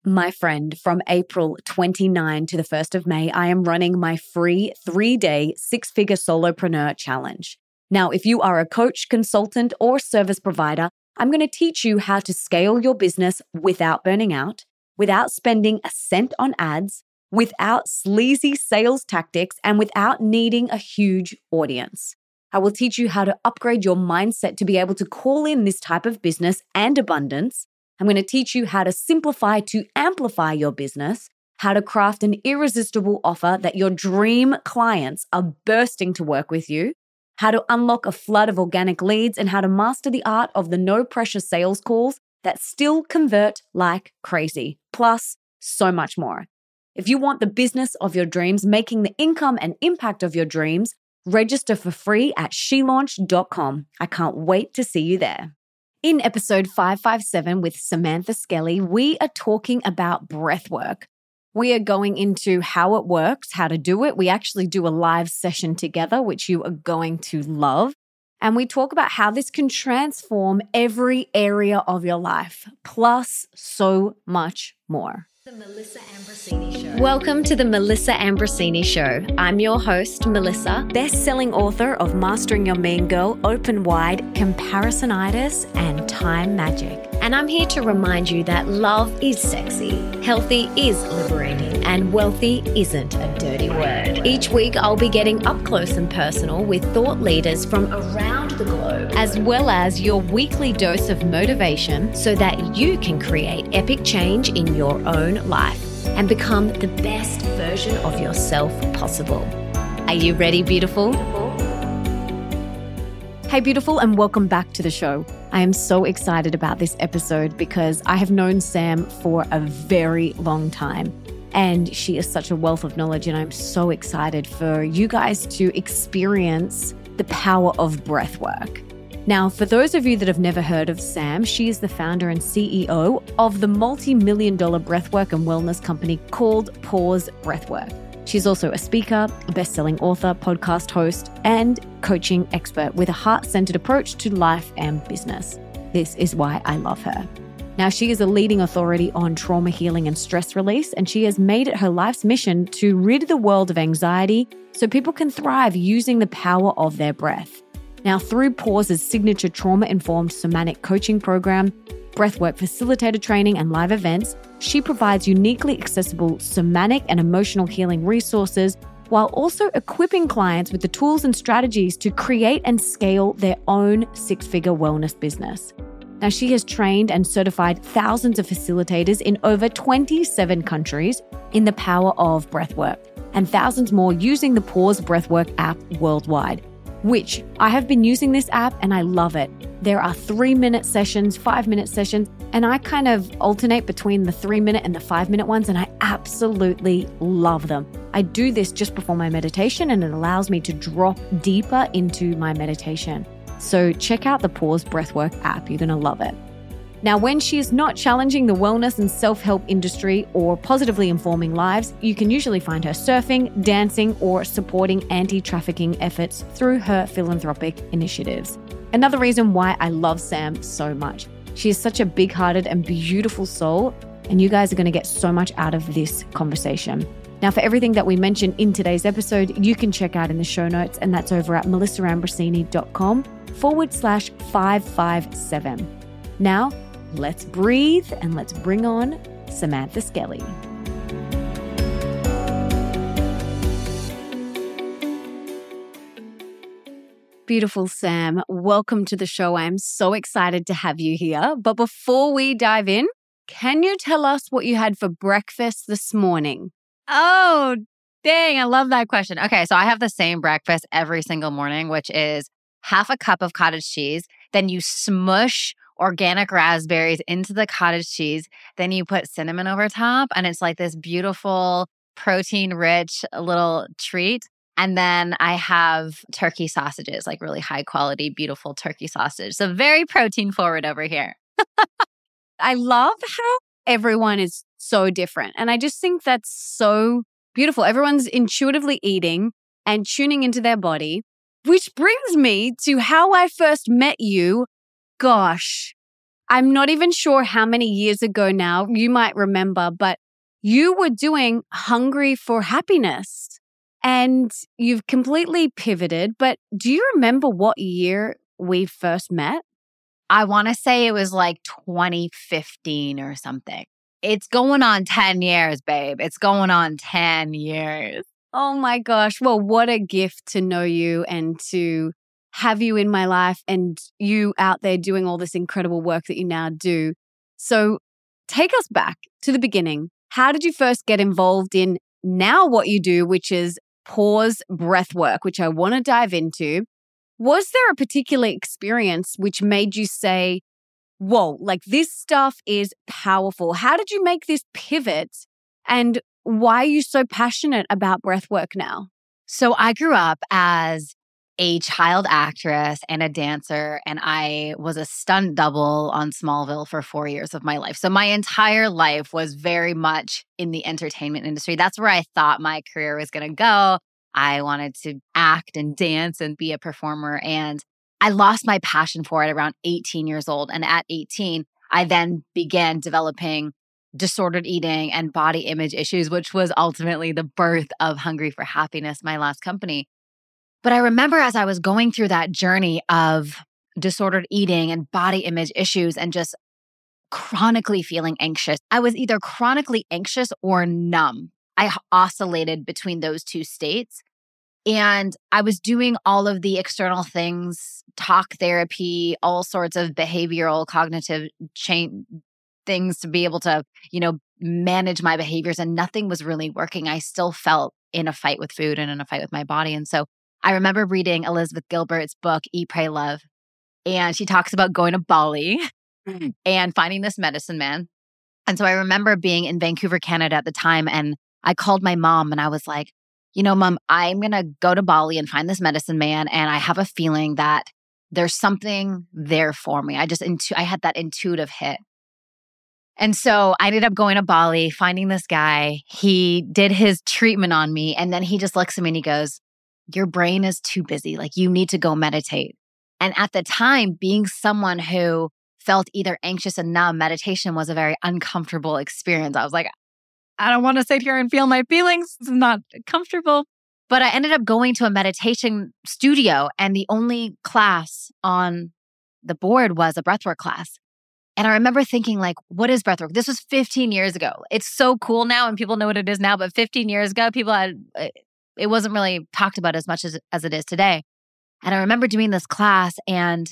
My friend, from April 29 to the 1st of May, I am running my free 3-day 6-figure solopreneur challenge. Now, if you are a coach, consultant, or service provider, I'm going to teach you how to scale your business without burning out, without spending a cent on ads, without sleazy sales tactics, and without needing a huge audience. I will teach you how to upgrade your mindset to be able to call in this type of business and abundance. I'm going to teach you how to simplify to amplify your business, how to craft an irresistible offer that your dream clients are bursting to work with you, how to unlock a flood of organic leads, and how to master the art of the no-pressure sales calls that still convert like crazy, plus so much more. If you want the business of your dreams, making the income and impact of your dreams, register for free at shelaunch.com. I can't wait to see you there. In episode 557 with Samantha Skelly, we are talking about breathwork. We are going into how it works, how to do it. We actually do a live session together, which you are going to love. And we talk about how this can transform every area of your life, plus so much more. The Melissa Ambrosini Show. Welcome to the Melissa Ambrosini Show. I'm your host, Melissa, best-selling author of Mastering Your Mean Girl, Open Wide, Comparisonitis, and Time Magic. And I'm here to remind you that love is sexy, healthy is liberating, and wealthy isn't a dirty word. Each week, I'll be getting up close and personal with thought leaders from around the globe, as well as your weekly dose of motivation so that you can create epic change in your own life and become the best version of yourself possible. Are you ready, beautiful? Hey, beautiful, and welcome back to the show. I am so excited about this episode because I have known Sam for a very long time, and she is such a wealth of knowledge, and I'm so excited for you guys to experience the power of breath work. Now, for those of you that have never heard of Sam, she is the founder and CEO of the multi-million-dollar breathwork and wellness company called Pause Breathwork. She's also a speaker, a best-selling author, podcast host, and coaching expert with a heart-centered approach to life and business. This is why I love her. Now, she is a leading authority on trauma healing and stress release, and she has made it her life's mission to rid the world of anxiety so people can thrive using the power of their breath. Now, through Pause's signature trauma-informed somatic coaching program, breathwork facilitator training, and live events, she provides uniquely accessible somatic and emotional healing resources while also equipping clients with the tools and strategies to create and scale their own 6-figure wellness business. Now, she has trained and certified thousands of facilitators in over 27 countries in the power of breathwork, and thousands more using the Pause Breathwork app worldwide, which I have been using this app and I love it. There are 3-minute sessions, 5-minute sessions, and I kind of alternate between the 3-minute and the 5-minute ones, and I absolutely love them. I do this just before my meditation, and it allows me to drop deeper into my meditation. So check out the Pause Breathwork app. You're going to love it. Now, when she is not challenging the wellness and self-help industry or positively informing lives, you can usually find her surfing, dancing, or supporting anti-trafficking efforts through her philanthropic initiatives. Another reason why I love Sam so much. She is such a big-hearted and beautiful soul, and you guys are going to get so much out of this conversation. Now, for everything that we mentioned in today's episode, you can check out in the show notes, and that's over at melissaambrosini.com/557. Now, let's breathe and let's bring on Samantha Skelly. Beautiful Sam, welcome to the show. I'm so excited to have you here. But before we dive in, can you tell us what you had for breakfast this morning? Oh, dang. I love that question. Okay, so I have the same breakfast every single morning, which is half a cup of cottage cheese. Then you smush organic raspberries into the cottage cheese. Then you put cinnamon over top, and it's like this beautiful protein-rich little treat. And then I have turkey sausages, like really high quality, beautiful turkey sausage. So very protein forward over here. I love how everyone is so different. And I just think that's so beautiful. Everyone's intuitively eating and tuning into their body, which brings me to how I first met you. Gosh, I'm not even sure how many years ago now, you might remember, but you were doing Hungry for Happiness and you've completely pivoted. But do you remember what year we first met? I want to say it was like 2015 or something. It's going on 10 years, babe. It's going on 10 years. Oh my gosh. Well, what a gift to know you and to have you in my life and you out there doing all this incredible work that you now do. So take us back to the beginning. How did you first get involved in now what you do, which is pause breath work, which I want to dive into? Was there a particular experience which made you say, whoa, like this stuff is powerful? How did you make this pivot? And why are you so passionate about breath work now? So I grew up as a child actress and a dancer, and I was a stunt double on Smallville for 4 years of my life. So my entire life was very much in the entertainment industry. That's where I thought my career was going to go. I wanted to act and dance and be a performer. And I lost my passion for it around 18 years old. And at 18, I then began developing disordered eating and body image issues, which was ultimately the birth of Hungry for Happiness, my last company. But I remember as I was going through that journey of disordered eating and body image issues and just chronically feeling anxious, I was either chronically anxious or numb. I oscillated between those two states. And I was doing all of the external things, talk therapy, all sorts of behavioral cognitive things to be able to, manage my behaviors, and nothing was really working. I still felt in a fight with food and in a fight with my body. And so I remember reading Elizabeth Gilbert's book, Eat, Pray, Love. And she talks about going to Bali and finding this medicine man. And so I remember being in Vancouver, Canada at the time. And I called my mom and I was like, Mom, I'm going to go to Bali and find this medicine man. And I have a feeling that there's something there for me. I had that intuitive hit. And so I ended up going to Bali, finding this guy. He did his treatment on me. And then he just looks at me and he goes, your brain is too busy. Like, you need to go meditate. And at the time, being someone who felt either anxious and numb, meditation was a very uncomfortable experience. I was like, I don't want to sit here and feel my feelings. It's not comfortable. But I ended up going to a meditation studio, and the only class on the board was a breathwork class. And I remember thinking, like, what is breathwork? This was 15 years ago. It's so cool now and people know what it is now. But 15 years ago, it wasn't really talked about as much as it is today. And I remember doing this class, and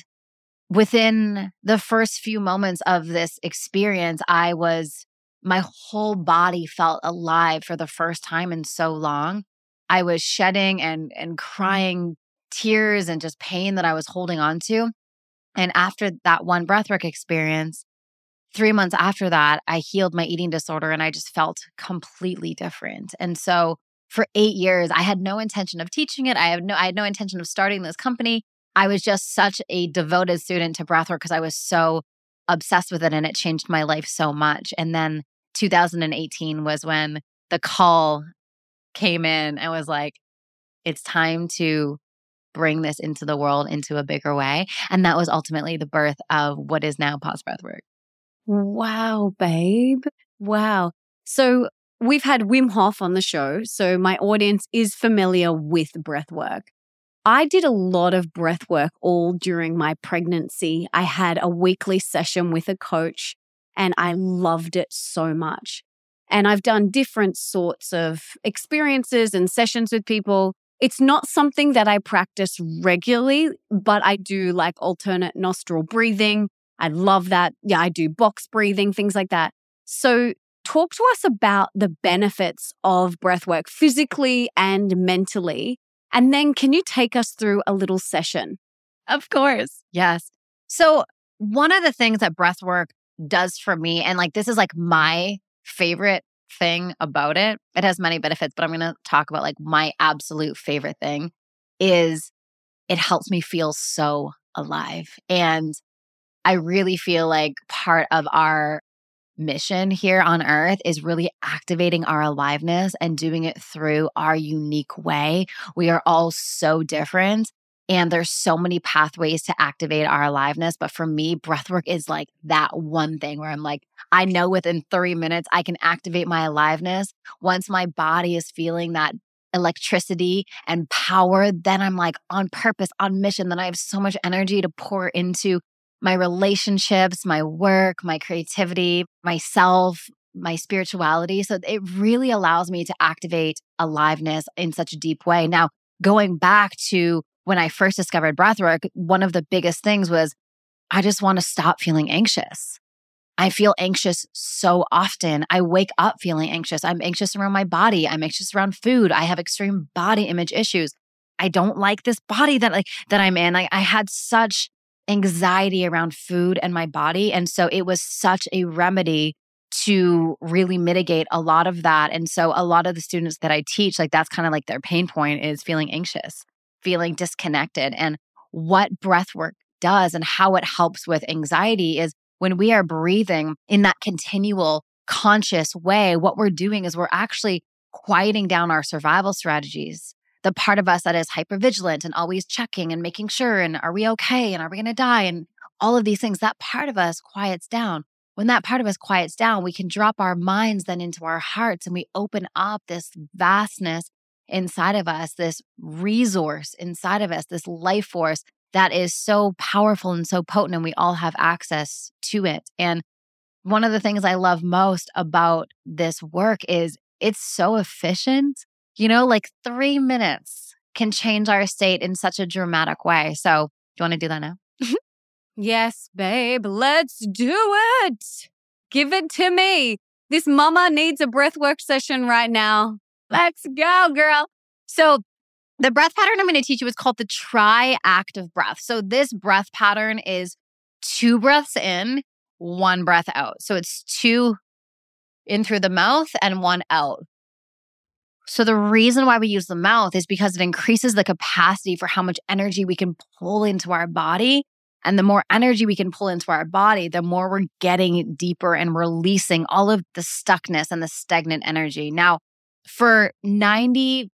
within the first few moments of this experience, my whole body felt alive for the first time in so long. I was shedding and crying tears and just pain that I was holding on to. And after that one breathwork experience, 3 months after that, I healed my eating disorder and I just felt completely different. And so for 8 years, I had no intention of teaching it. I had no intention of starting this company. I was just such a devoted student to breathwork because I was so obsessed with it and it changed my life so much. And then 2018 was when the call came in and was like, it's time to bring this into the world into a bigger way. And that was ultimately the birth of what is now Pause Breathwork. Wow, babe. Wow. So we've had Wim Hof on the show. So my audience is familiar with breathwork. I did a lot of breathwork all during my pregnancy. I had a weekly session with a coach and I loved it so much. And I've done different sorts of experiences and sessions with people. It's not something that I practice regularly, but I do like alternate nostril breathing. I love that. Yeah, I do box breathing, things like that. So talk to us about the benefits of breathwork physically and mentally. And then can you take us through a little session? Of course. Yes. So one of the things that breathwork does for me, and like this is like my favorite thing about it. It has many benefits, but I'm going to talk about like my absolute favorite thing is it helps me feel so alive. And I really feel like part of our mission here on earth is really activating our aliveness and doing it through our unique way. We are all so different. And there's so many pathways to activate our aliveness. But for me, breathwork is like that one thing where I'm like, I know within 3 minutes I can activate my aliveness. Once my body is feeling that electricity and power, then I'm like on purpose, on mission. Then I have so much energy to pour into my relationships, my work, my creativity, myself, my spirituality. So it really allows me to activate aliveness in such a deep way. Now, going back to when I first discovered breathwork, one of the biggest things was I just want to stop feeling anxious. I feel anxious so often. I wake up feeling anxious. I'm anxious around my body. I'm anxious around food. I have extreme body image issues. I don't like this body that I'm in. I had such anxiety around food and my body. And so it was such a remedy to really mitigate a lot of that. And so a lot of the students that I teach, like that's kind of like their pain point is feeling anxious, feeling disconnected. And what breath work does and how it helps with anxiety is when we are breathing in that continual conscious way, what we're doing is we're actually quieting down our survival strategies. The part of us that is hypervigilant and always checking and making sure, and are we okay? And are we going to die? And all of these things, that part of us quiets down. When that part of us quiets down, we can drop our minds then into our hearts and we open up this vastness inside of us, this resource inside of us, this life force that is so powerful and so potent, and we all have access to it. And one of the things I love most about this work is it's so efficient. Like 3 minutes can change our state in such a dramatic way. So, do you want to do that now? Yes, babe, let's do it. Give it to me. This mama needs a breathwork session right now. Let's go, girl. So, the breath pattern I'm going to teach you is called the tri-active breath. So this breath pattern is 2 breaths in, 1 breath out. So it's 2 in through the mouth and 1 out. So the reason why we use the mouth is because it increases the capacity for how much energy we can pull into our body. And the more energy we can pull into our body, the more we're getting deeper and releasing all of the stuckness and the stagnant energy. Now, for 98%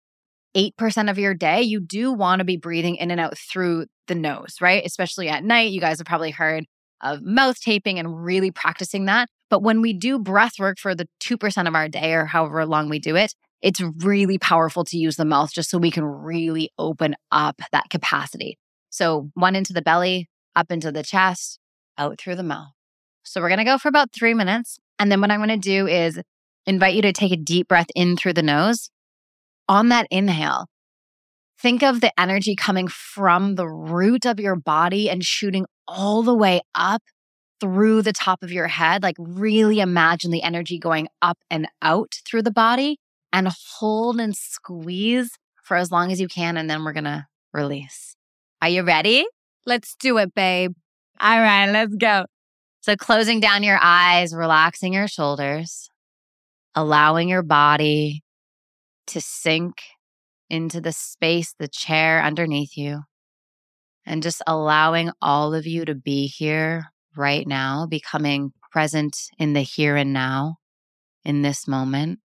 of your day, you do want to be breathing in and out through the nose, right? Especially at night. You guys have probably heard of mouth taping and really practicing that. But when we do breath work for the 2% of our day or however long we do it, it's really powerful to use the mouth just so we can really open up that capacity. So 1 into the belly, up into the chest, out through the mouth. So we're going to go for about 3 minutes. And then what I'm going to do is invite you to take a deep breath in through the nose. On that inhale, think of the energy coming from the root of your body and shooting all the way up through the top of your head. Like really imagine the energy going up and out through the body, and hold and squeeze for as long as you can. And then we're going to release. Are you ready? Let's do it, babe. All right, let's go. So closing down your eyes, relaxing your shoulders, allowing your body to sink into the space, the chair underneath you, and just allowing all of you to be here right now, becoming present in the here and now, in this moment.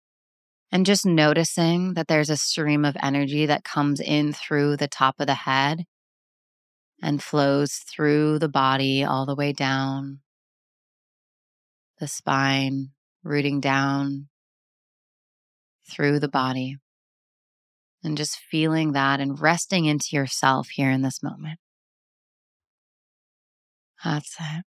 And just noticing that there's a stream of energy that comes in through the top of the head and flows through the body all the way down the spine, rooting down through the body. And just feeling that and resting into yourself here in this moment. That's it.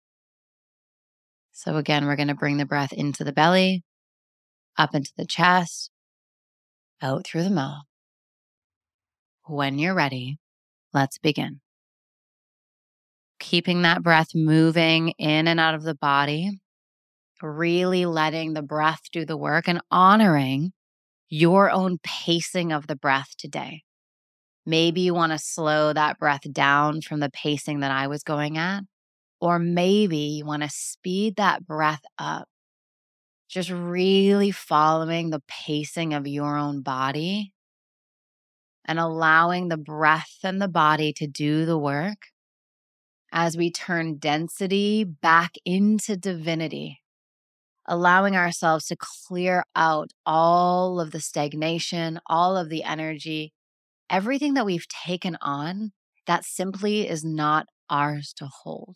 So again, we're going to bring the breath into the belly, up into the chest, out through the mouth. When you're ready, let's begin. Keeping that breath moving in and out of the body, really letting the breath do the work and honoring your own pacing of the breath today. Maybe you want to slow that breath down from the pacing that I was going at, or maybe you want to speed that breath up. Just really following the pacing of your own body and allowing the breath and the body to do the work as we turn density back into divinity, allowing ourselves to clear out all of the stagnation, all of the energy, everything that we've taken on that simply is not ours to hold.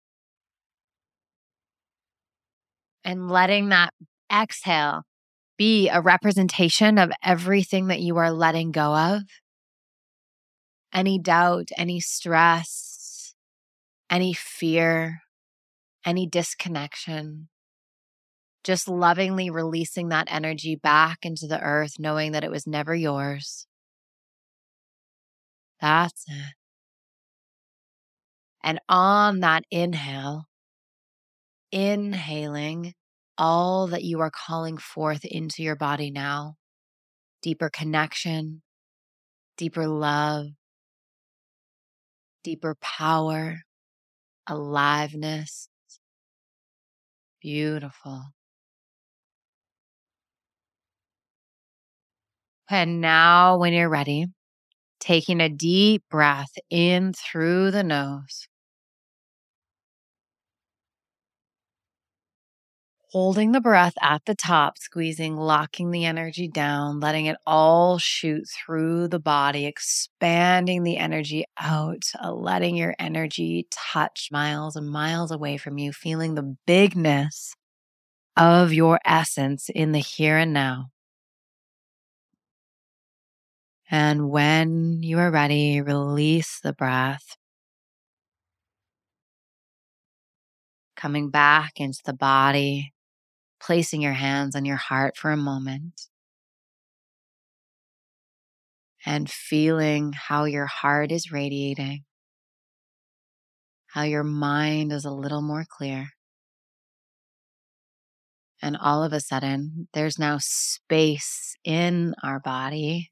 And letting that exhale be a representation of everything that you are letting go of. Any doubt, any stress, any fear, any disconnection. Just lovingly releasing that energy back into the earth, knowing that it was never yours. That's it. And on that inhale, inhaling all that you are calling forth into your body now. Deeper connection, deeper love, deeper power, aliveness. Beautiful. And now when you're ready, taking a deep breath in through the nose. Holding the breath at the top, squeezing, locking the energy down, letting it all shoot through the body, expanding the energy out, letting your energy touch miles and miles away from you, feeling the bigness of your essence in the here and now. And when you are ready, release the breath. Coming back into the body, placing your hands on your heart for a moment. And feeling how your heart is radiating, how your mind is a little more clear. And all of a sudden, there's now space in our body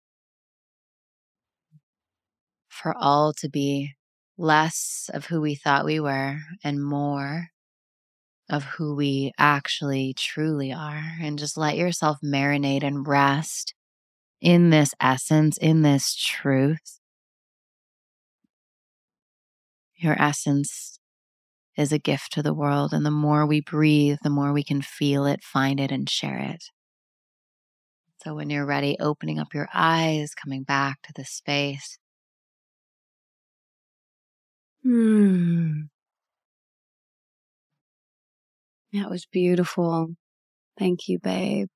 for all to be less of who we thought we were and more of who we actually truly are. And just let yourself marinate and rest in this essence, in this truth. Your essence is a gift to the world. And the more we breathe, the more we can feel it, find it, and share it. So when you're ready, opening up your eyes, coming back to the space. That was beautiful. Thank you, babe.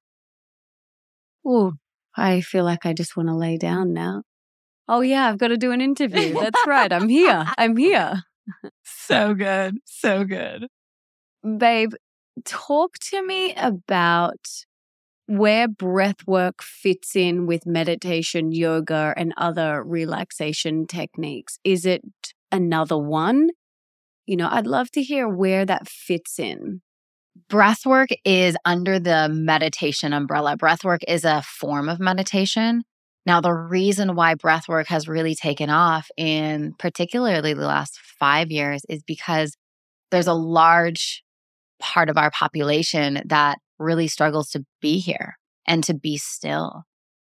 Oh, I feel like I just want to lay down now. Oh yeah, I've got to do an interview. That's right. I'm here. So good. So good. Babe, talk to me about where breath work fits in with meditation, yoga, and other relaxation techniques. Is it another one? I'd love to hear where that fits in. Breathwork is under the meditation umbrella. Breathwork is a form of meditation. Now, the reason why breathwork has really taken off in particularly the last 5 years is because there's a large part of our population that really struggles to be here and to be still.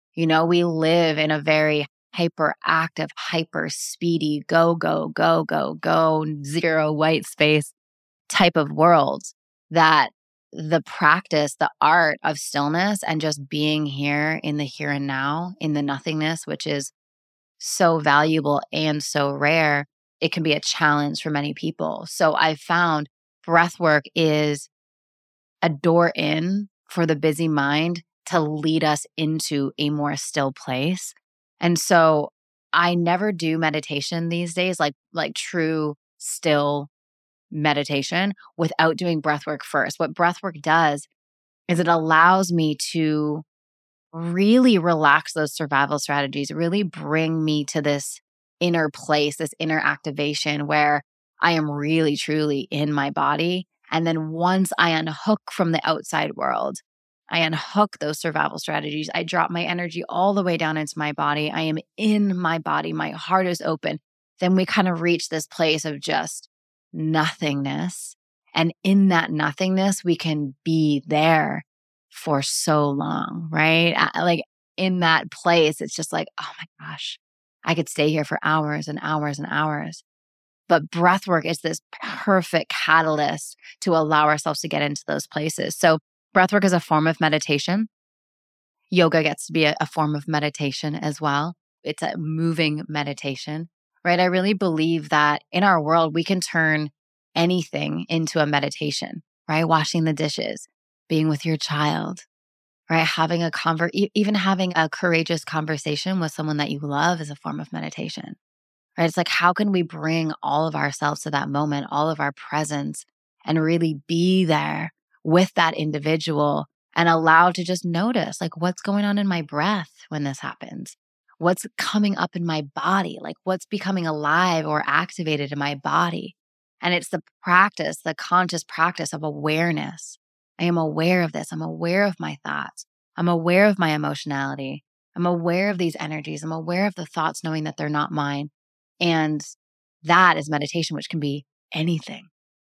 We live in a very hyperactive, hyper speedy, go, go, go, go, go, zero white space type of world that the practice, the art of stillness and just being here in the here and now, in the nothingness, which is so valuable and so rare, it can be a challenge for many people. So I found breathwork is a door in for the busy mind to lead us into a more still place. And so I never do meditation these days, like true still meditation without doing breathwork first. What breathwork does is it allows me to really relax those survival strategies, really bring me to this inner place, this inner activation where I am really, truly in my body. And then once I unhook from the outside world, I unhook those survival strategies. I drop my energy all the way down into my body. I am in my body. My heart is open. Then we kind of reach this place of just nothingness. And in that nothingness, we can be there for so long, right? Like in that place, it's just like, oh my gosh, I could stay here for hours and hours and hours. But breathwork is this perfect catalyst to allow ourselves to get into those places. So breathwork is a form of meditation. Yoga gets to be a form of meditation as well. it's a moving meditation, right? I really believe that in our world, we can turn anything into a meditation, right? Washing the dishes, being with your child, right? Having a even having a courageous conversation with someone that you love is a form of meditation, right? It's like, how can we bring all of ourselves to that moment, all of our presence, and really be there with that individual and allow to just notice, like, what's going on in my breath when this happens? What's coming up in my body? Like, what's becoming alive or activated in my body? And it's the practice, the conscious practice of awareness. I am aware of this. I'm aware of my thoughts. I'm aware of my emotionality. I'm aware of these energies. I'm aware of the thoughts, knowing that they're not mine. And that is meditation, which can be anything.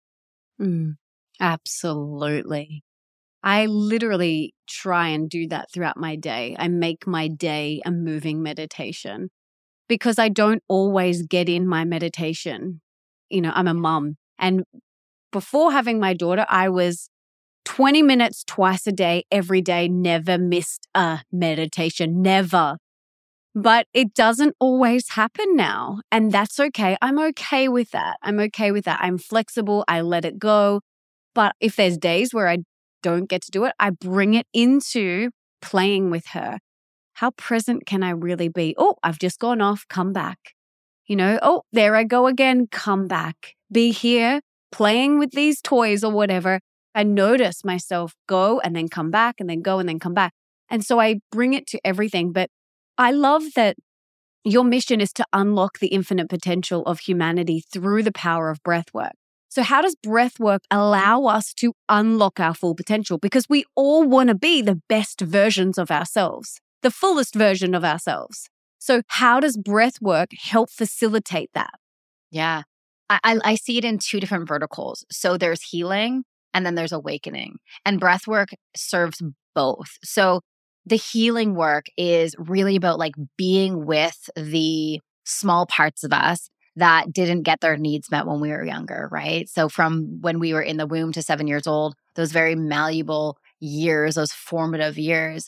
Absolutely. I literally try and do that throughout my day. I make my day a moving meditation because I don't always get in my meditation. I'm a mom. And before having my daughter, I was 20 minutes twice a day, every day, never missed a meditation, never. But it doesn't always happen now. And that's okay. I'm okay with that. I'm flexible. I let it go. But if there's days where I don't get to do it, I bring it into playing with her. How present can I really be? Oh, I've just gone off, come back. Oh, there I go again, come back. Be here playing with these toys or whatever. I notice myself go and then come back and then go and then come back. And so I bring it to everything. But I love that your mission is to unlock the infinite potential of humanity through the power of breath work. So how does breath work allow us to unlock our full potential? Because we all want to be the best versions of ourselves, the fullest version of ourselves. So how does breath work help facilitate that? Yeah. I see it in two different verticals. So there's healing and then there's awakening. And breath work serves both. So the healing work is really about like being with the small parts of us that didn't get their needs met when we were younger, right? So from when we were in the womb to 7 years old, those very malleable years, those formative years,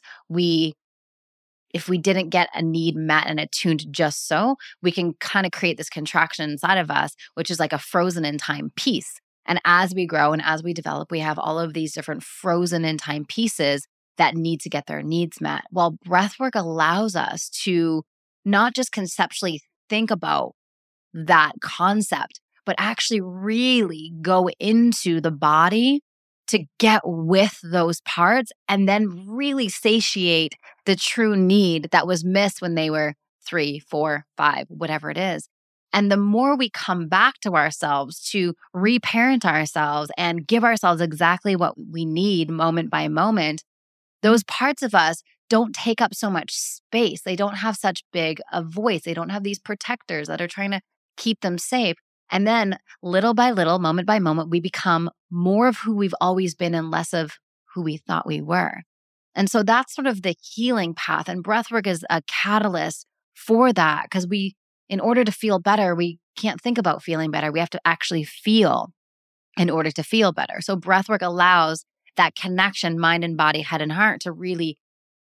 if we didn't get a need met and attuned just so, we can kind of create this contraction inside of us, which is like a frozen in time piece. And as we grow and as we develop, we have all of these different frozen in time pieces that need to get their needs met. Well, breathwork allows us to not just conceptually think about that concept, but actually really go into the body to get with those parts and then really satiate the true need that was missed when they were 3, 4, 5, whatever it is. And the more we come back to ourselves to reparent ourselves and give ourselves exactly what we need moment by moment, those parts of us don't take up so much space. They don't have such big a voice. They don't have these protectors that are trying to keep them safe. And then little by little, moment by moment, we become more of who we've always been and less of who we thought we were. And so that's sort of the healing path. And breathwork is a catalyst for that because in order to feel better, we can't think about feeling better. We have to actually feel in order to feel better. So breathwork allows that connection, mind and body, head and heart, to really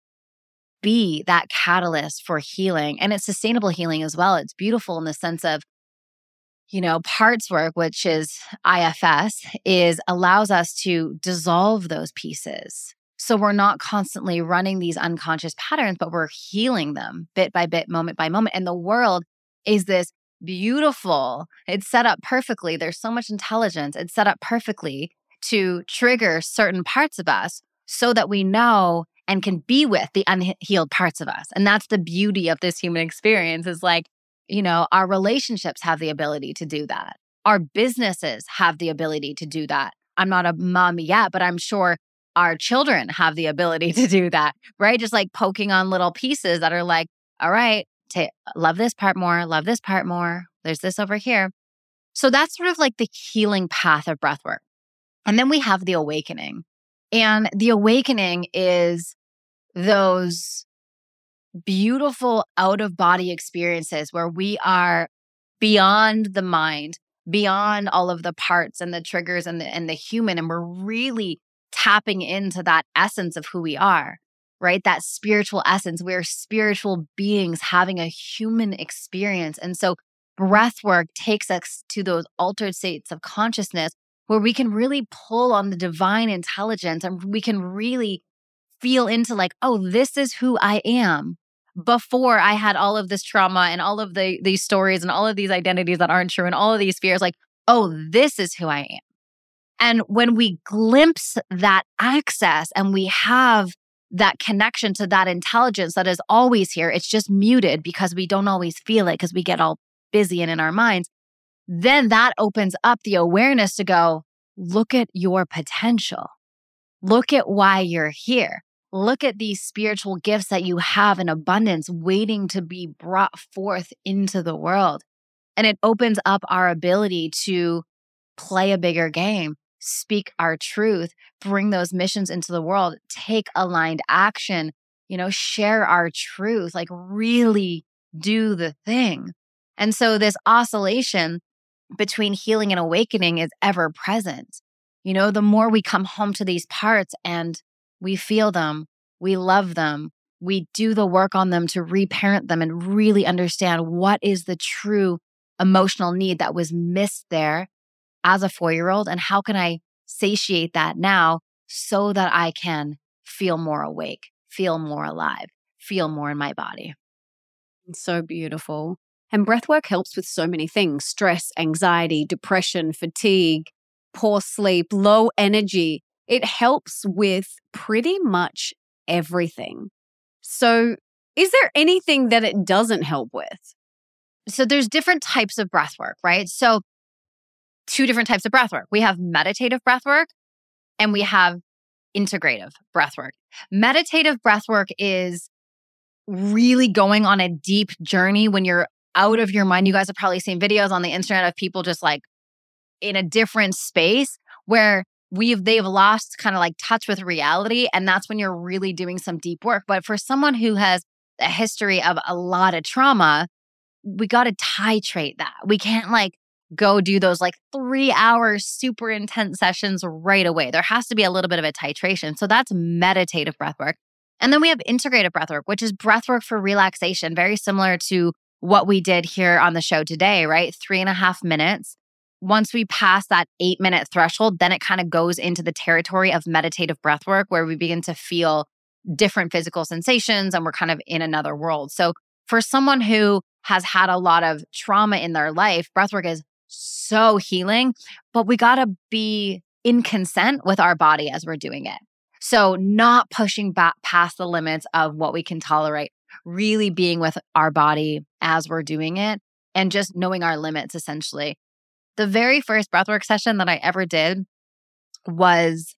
be that catalyst for healing. And it's sustainable healing as well. It's beautiful in the sense of, parts work, which is IFS, allows us to dissolve those pieces. So we're not constantly running these unconscious patterns, but we're healing them bit by bit, moment by moment. And the world is this beautiful, it's set up perfectly. There's so much intelligence. It's set up perfectly to trigger certain parts of us so that we know and can be with the unhealed parts of us. And that's the beauty of this human experience is like, our relationships have the ability to do that. Our businesses have the ability to do that. I'm not a mom yet, but I'm sure our children have the ability to do that, right? Just like poking on little pieces that are like, all right, love this part more, love this part more. There's this over here. So that's sort of like the healing path of breathwork. And then we have the awakening. And the awakening is those beautiful out-of-body experiences where we are beyond the mind, beyond all of the parts and the triggers and the human, and we're really tapping into that essence of who we are. right? That spiritual essence. We're spiritual beings having a human experience. And so breath work takes us to those altered states of consciousness where we can really pull on the divine intelligence and we can really feel into like, oh, this is who I am before I had all of this trauma and all of these stories and all of these identities that aren't true and all of these fears. Like, oh, this is who I am. And when we glimpse that access and we have that connection to that intelligence that is always here, it's just muted because we don't always feel it because we get all busy and in our minds, then that opens up the awareness to go, look at your potential. Look at why you're here. Look at these spiritual gifts that you have in abundance waiting to be brought forth into the world. And it opens up our ability to play a bigger game, speak our truth, bring those missions into the world, take aligned action, share our truth, like really do the thing. And so this oscillation between healing and awakening is ever present. The more we come home to these parts and we feel them, we love them, we do the work on them to reparent them and really understand what is the true emotional need that was missed there as a 4-year-old and how can I satiate that now so that I can feel more awake, feel more alive, feel more in my body. So beautiful. And breathwork helps with so many things: stress, anxiety, depression, fatigue, poor sleep, low energy. It helps with pretty much everything. So is there anything that it doesn't help with? So there's different types of breath work, right? So 2 different types of breath work. We have meditative breath work and we have integrative breath work. Meditative breath work is really going on a deep journey when you're out of your mind. You guys have probably seen videos on the internet of people just like in a different space where they've lost kind of like touch with reality. And that's when you're really doing some deep work. But for someone who has a history of a lot of trauma, we got to titrate that. We can't like go do those like 3-hour super intense sessions right away. There has to be a little bit of a titration. So that's meditative breathwork. And then we have integrative breathwork, which is breathwork for relaxation, very similar to what we did here on the show today, right? 3.5 minutes. Once we pass that 8-minute threshold, then it kind of goes into the territory of meditative breathwork where we begin to feel different physical sensations and we're kind of in another world. So for someone who has had a lot of trauma in their life, breathwork is so healing, but we got to be in consent with our body as we're doing it. So not pushing back past the limits of what we can tolerate, really being with our body as we're doing it and just knowing our limits essentially. The very first breathwork session that I ever did was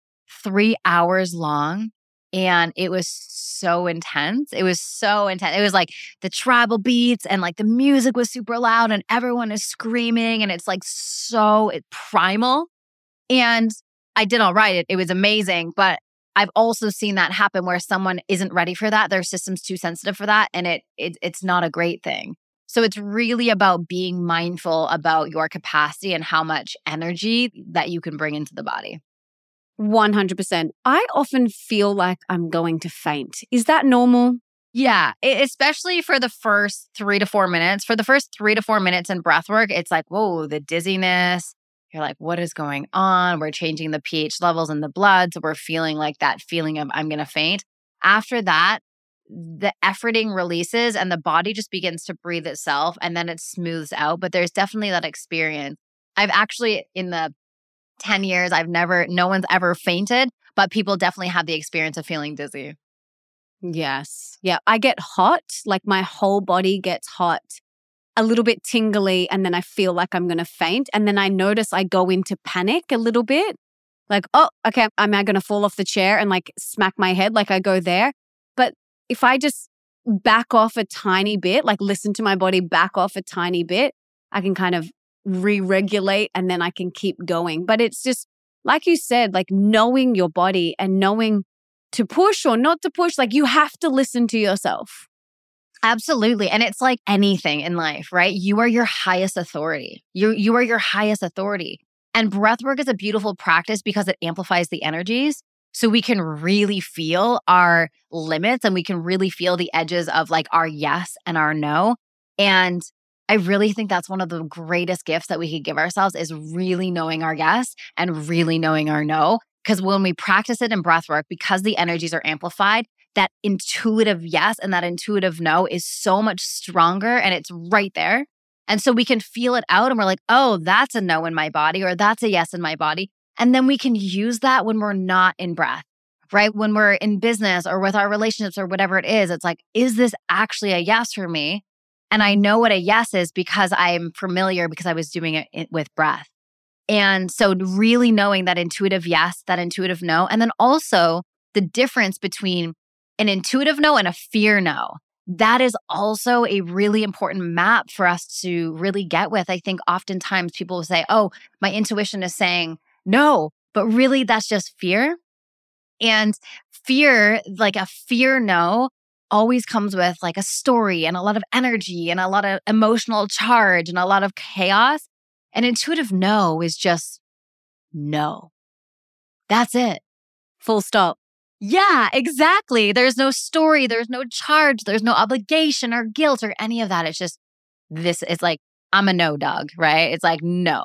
3 hours long. And it was so intense. It was so intense. It was like the tribal beats and like the music was super loud and everyone is screaming and it's like so primal. And I did all right. It was amazing. But I've also seen that happen where someone isn't ready for that. Their system's too sensitive for that. And it's not a great thing. So it's really about being mindful about your capacity and how much energy that you can bring into the body. 100%. I often feel like I'm going to faint. Is that normal? Yeah, especially for the first 3 to 4 minutes. For the first 3 to 4 minutes in breath work, it's like, whoa, the dizziness. You're like, what is going on? We're changing the pH levels in the blood. So we're feeling like that feeling of I'm going to faint. After that, the efforting releases and the body just begins to breathe itself and then it smooths out. But there's definitely that experience. I've actually, in the 10 years, no one's ever fainted, but people definitely have the experience of feeling dizzy. Yes. Yeah. I get hot, like my whole body gets hot, a little bit tingly, and then I feel like I'm going to faint. And then I notice I go into panic a little bit. Like, oh, okay, am I going to fall off the chair and like smack my head? Like I go there. But if I just back off a tiny bit, like listen to my body back off a tiny bit, I can kind of re-regulate and then I can keep going. But it's just, like you said, like knowing your body and knowing to push or not to push, like you have to listen to yourself. Absolutely. And it's like anything in life, right? You are your highest authority. You are your highest authority. And breathwork is a beautiful practice because it amplifies the energies. So we can really feel our limits and we can really feel the edges of like our yes and our no. And I really think that's one of the greatest gifts that we could give ourselves is really knowing our yes and really knowing our no. Because when we practice it in breath work, because the energies are amplified, that intuitive yes and that intuitive no is so much stronger and it's right there. And so we can feel it out and we're like, oh, that's a no in my body or that's a yes in my body. And then we can use that when we're not in breath, right? When we're in business or with our relationships or whatever it is like, is this actually a yes for me? And I know what a yes is because I'm familiar because I was doing it with breath. And so really knowing that intuitive yes, that intuitive no, and then also the difference between an intuitive no and a fear no. That is also a really important map for us to really get with. I think oftentimes people will say, oh, my intuition is saying no, but really that's just fear. And fear, like a fear no, always comes with like a story and a lot of energy and a lot of emotional charge and a lot of chaos. An intuitive no is just no. That's it. Full stop. Yeah, exactly. There's no story, there's no charge, there's no obligation or guilt or any of that. It's just this is like, I'm a no dog, right? It's like, no.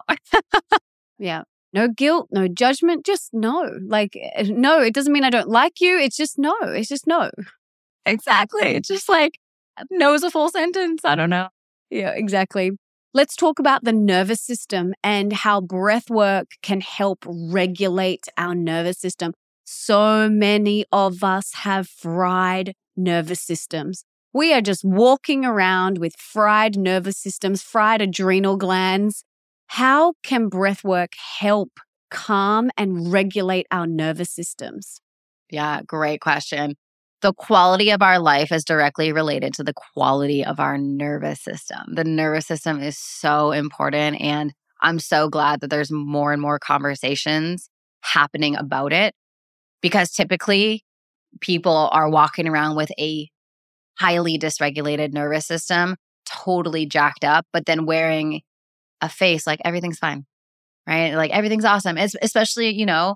Yeah. No guilt, no judgment, just no. Like, no, it doesn't mean I don't like you. It's just no. It's just no. Exactly. It's just like, no is a full sentence. I don't know. Yeah, exactly. Let's talk about the nervous system and how breath work can help regulate our nervous system. So many of us have fried nervous systems. We are just walking around with fried nervous systems, fried adrenal glands. How can breath work help calm and regulate our nervous systems? Yeah, great question. The quality of our life is directly related to the quality of our nervous system. The nervous system is so important. And I'm so glad that there's more and more conversations happening about it because typically people are walking around with a highly dysregulated nervous system, totally jacked up, but then wearing a face like everything's fine, right? Like everything's awesome. Especially,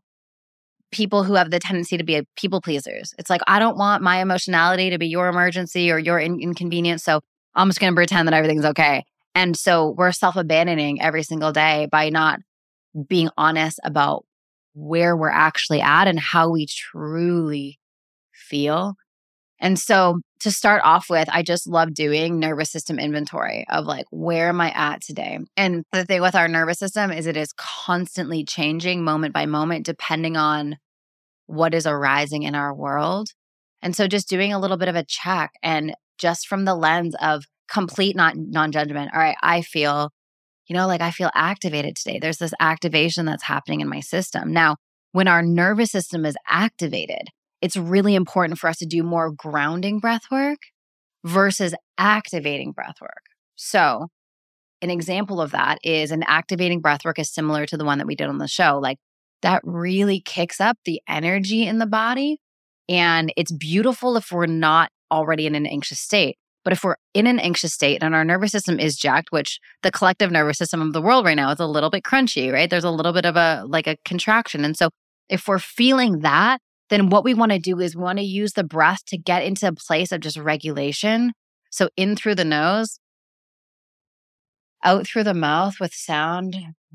people who have the tendency to be people pleasers. It's like, I don't want my emotionality to be your emergency or your inconvenience. So I'm just going to pretend that everything's okay. And so we're self-abandoning every single day by not being honest about where we're actually at and how we truly feel. And so to start off with, I just love doing nervous system inventory of like, where am I at today? And the thing with our nervous system is it is constantly changing moment by moment, depending on what is arising in our world. And so just doing a little bit of a check and just from the lens of complete non-judgment. All right, I feel, I feel activated today. There's this activation that's happening in my system. Now, when our nervous system is activated, it's really important for us to do more grounding breath work versus activating breath work. So an example of that is an activating breath work is similar to the one that we did on the show. Like that really kicks up the energy in the body. And it's beautiful if we're not already in an anxious state. But if we're in an anxious state and our nervous system is jacked, which the collective nervous system of the world right now is a little bit crunchy, right? There's a little bit of a contraction. And so if we're feeling that, then what we want to do is we want to use the breath to get into a place of just regulation. So in through the nose, out through the mouth with sound.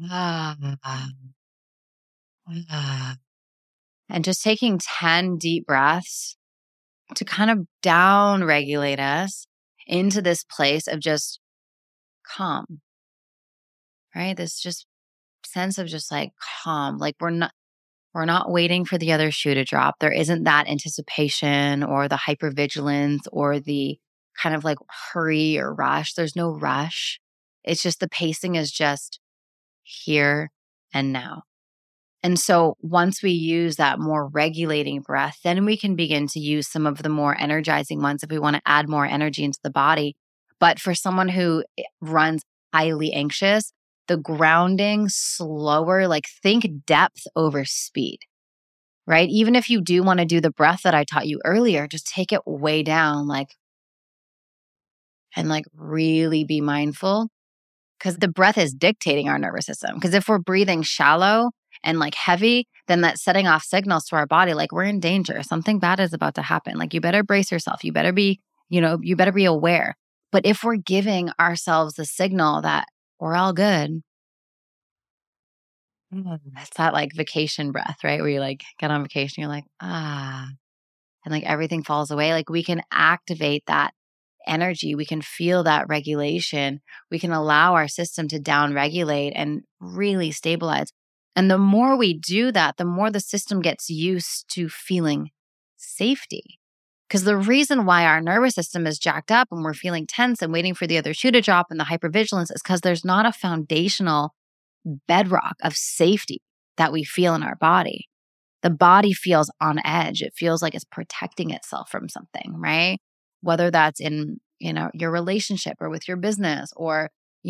And just taking 10 deep breaths to kind of down regulate us into this place of just calm, right? This just sense of just like calm, like we're not waiting for the other shoe to drop. There isn't that anticipation or the hypervigilance or the kind of like hurry or rush. There's no rush. It's just the pacing is just here and now. And so once we use that more regulating breath, then we can begin to use some of the more energizing ones if we want to add more energy into the body. But for someone who runs highly anxious, the grounding slower, like think depth over speed, right? Even if you do want to do the breath that I taught you earlier, just take it way down, and really be mindful because the breath is dictating our nervous system. Because if we're breathing shallow and heavy, then that's setting off signals to our body like we're in danger. Something bad is about to happen. Like you better brace yourself. You better be, you better be aware. But if we're giving ourselves the signal that we're all good, it's that like vacation breath, right? Where you like get on vacation, you're like, and like everything falls away. Like we can activate that energy. We can feel that regulation. We can allow our system to down regulate and really stabilize. And the more we do that, the more the system gets used to feeling safety. Because the reason why our nervous system is jacked up and we're feeling tense and waiting for the other shoe to drop and the hypervigilance is because there's not a foundational bedrock of safety that we feel in our body. The body feels on edge. It feels like it's protecting itself from something, right? Whether that's in, your relationship or with your business or,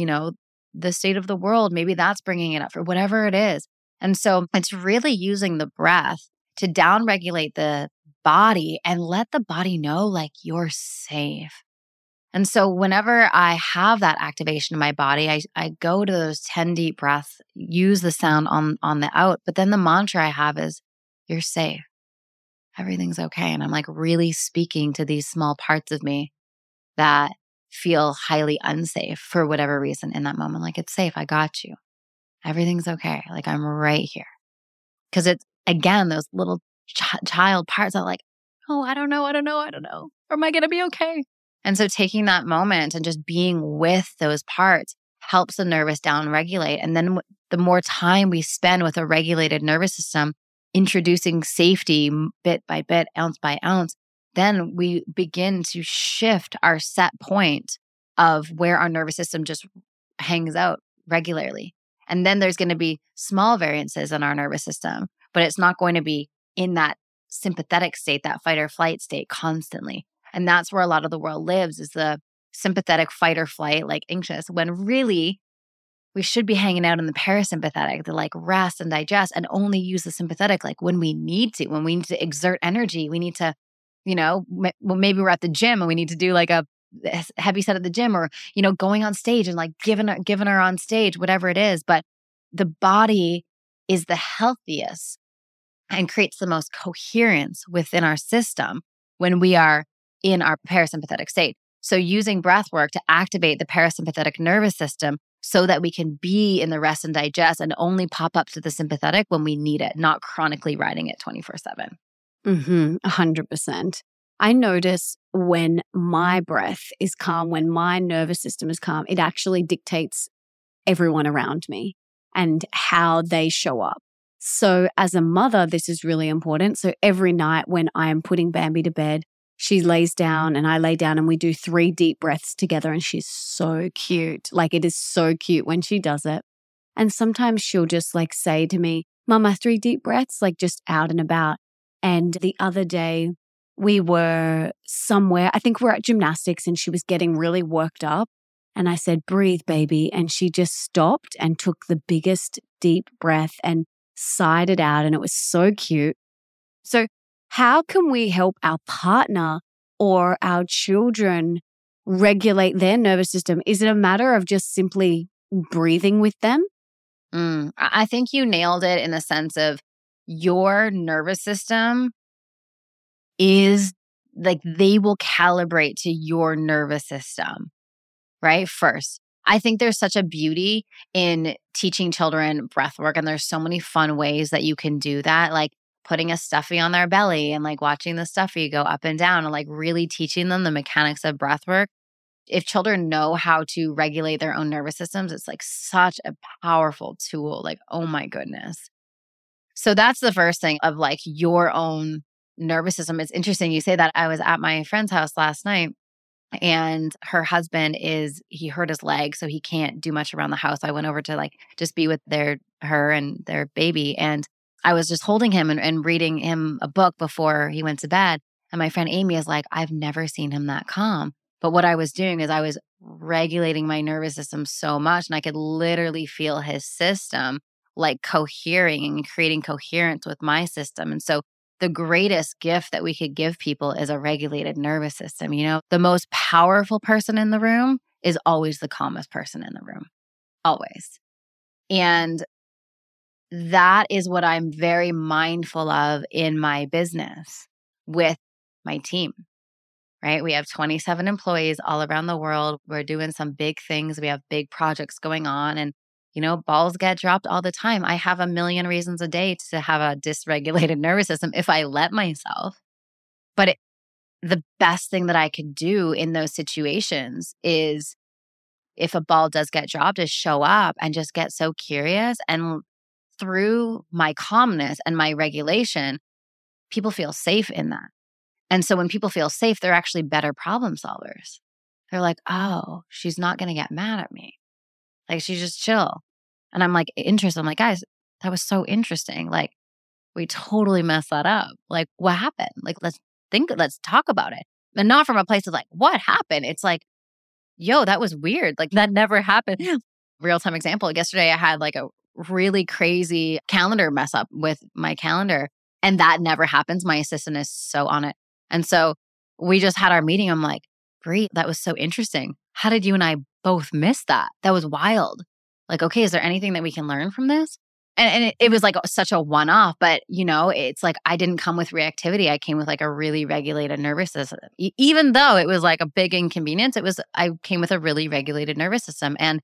the state of the world, maybe that's bringing it up or whatever it is. And so it's really using the breath to downregulate the body and let the body know like you're safe. And so whenever I have that activation in my body, I go to those 10 deep breaths, use the sound on the out. But then the mantra I have is, you're safe. Everything's okay. And I'm like really speaking to these small parts of me that feel highly unsafe for whatever reason in that moment. Like, it's safe. I got you. Everything's okay. Like, I'm right here. Because it's, again, those little child parts that are like, oh, I don't know. Or am I going to be okay? And so taking that moment and just being with those parts helps the nervous down regulate. And then the more time we spend with a regulated nervous system, introducing safety bit by bit, ounce by ounce, then we begin to shift our set point of where our nervous system just hangs out regularly. And then there's going to be small variances in our nervous system, but it's not going to be in that sympathetic state, that fight or flight state constantly. And that's where a lot of the world lives, is the sympathetic fight or flight, like anxious, when really we should be hanging out in the parasympathetic to like rest and digest and only use the sympathetic like when we need to exert energy. We need to, maybe we're at the gym and we need to do like a heavy set at the gym or, going on stage and like giving her on stage, whatever it is. But the body is the healthiest and creates the most coherence within our system when we are in our parasympathetic state. So using breath work to activate the parasympathetic nervous system so that we can be in the rest and digest and only pop up to the sympathetic when we need it, not chronically riding it 24/7. 100%. I notice when my breath is calm, when my nervous system is calm, it actually dictates everyone around me and how they show up. So as a mother, this is really important. So every night when I am putting Bambi to bed, she lays down and I lay down and we do 3 deep breaths together, and she's so cute. Like, it is so cute when she does it. And sometimes she'll just like say to me, Mama, 3 deep breaths, like just out and about. And the other day we were somewhere, I think we're at gymnastics, and she was getting really worked up. And I said, breathe, baby. And she just stopped and took the biggest deep breath and sighed it out. And it was so cute. So how can we help our partner or our children regulate their nervous system? Is it a matter of just simply breathing with them? I think you nailed it in the sense of your nervous system is like, they will calibrate to your nervous system, right? First, I think there's such a beauty in teaching children breath work, and there's so many fun ways that you can do that. Like putting a stuffy on their belly and like watching the stuffy go up and down and like really teaching them the mechanics of breath work. If children know how to regulate their own nervous systems, it's like such a powerful tool. Like, oh my goodness. So that's the first thing of like your own nervous system. It's interesting you say that. I was at my friend's house last night, and her husband he hurt his leg, so he can't do much around the house. I went over to like just be with her and their baby. And I was just holding him and reading him a book before he went to bed. And my friend Amy is like, I've never seen him that calm. But what I was doing is I was regulating my nervous system so much, and I could literally feel his system like cohering and creating coherence with my system. And so the greatest gift that we could give people is a regulated nervous system. The most powerful person in the room is always the calmest person in the room. Always. And that is what I'm very mindful of in my business with my team, right? We have 27 employees all around the world. We're doing some big things. We have big projects going on, and balls get dropped all the time. I have a million reasons a day to have a dysregulated nervous system if I let myself. But the best thing that I could do in those situations is, if a ball does get dropped, is show up and just get so curious. And through my calmness and my regulation, people feel safe in that. And so when people feel safe, they're actually better problem solvers. They're like, oh, she's not going to get mad at me. Like, she's just chill. And I'm like, interested. I'm like, guys, that was so interesting. Like, we totally messed that up. Like, what happened? Like, let's talk about it. And not from a place of like, what happened? It's like, yo, that was weird. Like, that never happened. Yeah. Real-time example. Yesterday, I had like a really crazy calendar mess up with my calendar. And that never happens. My assistant is so on it. And so we just had our meeting. I'm like, Brie, that was so interesting. How did you and I both miss that? That was wild. Like, okay, is there anything that we can learn from this? And it was like such a one-off, but it's like I didn't come with reactivity. I came with like a really regulated nervous system. Even though it was like a big inconvenience, I came with a really regulated nervous system. And,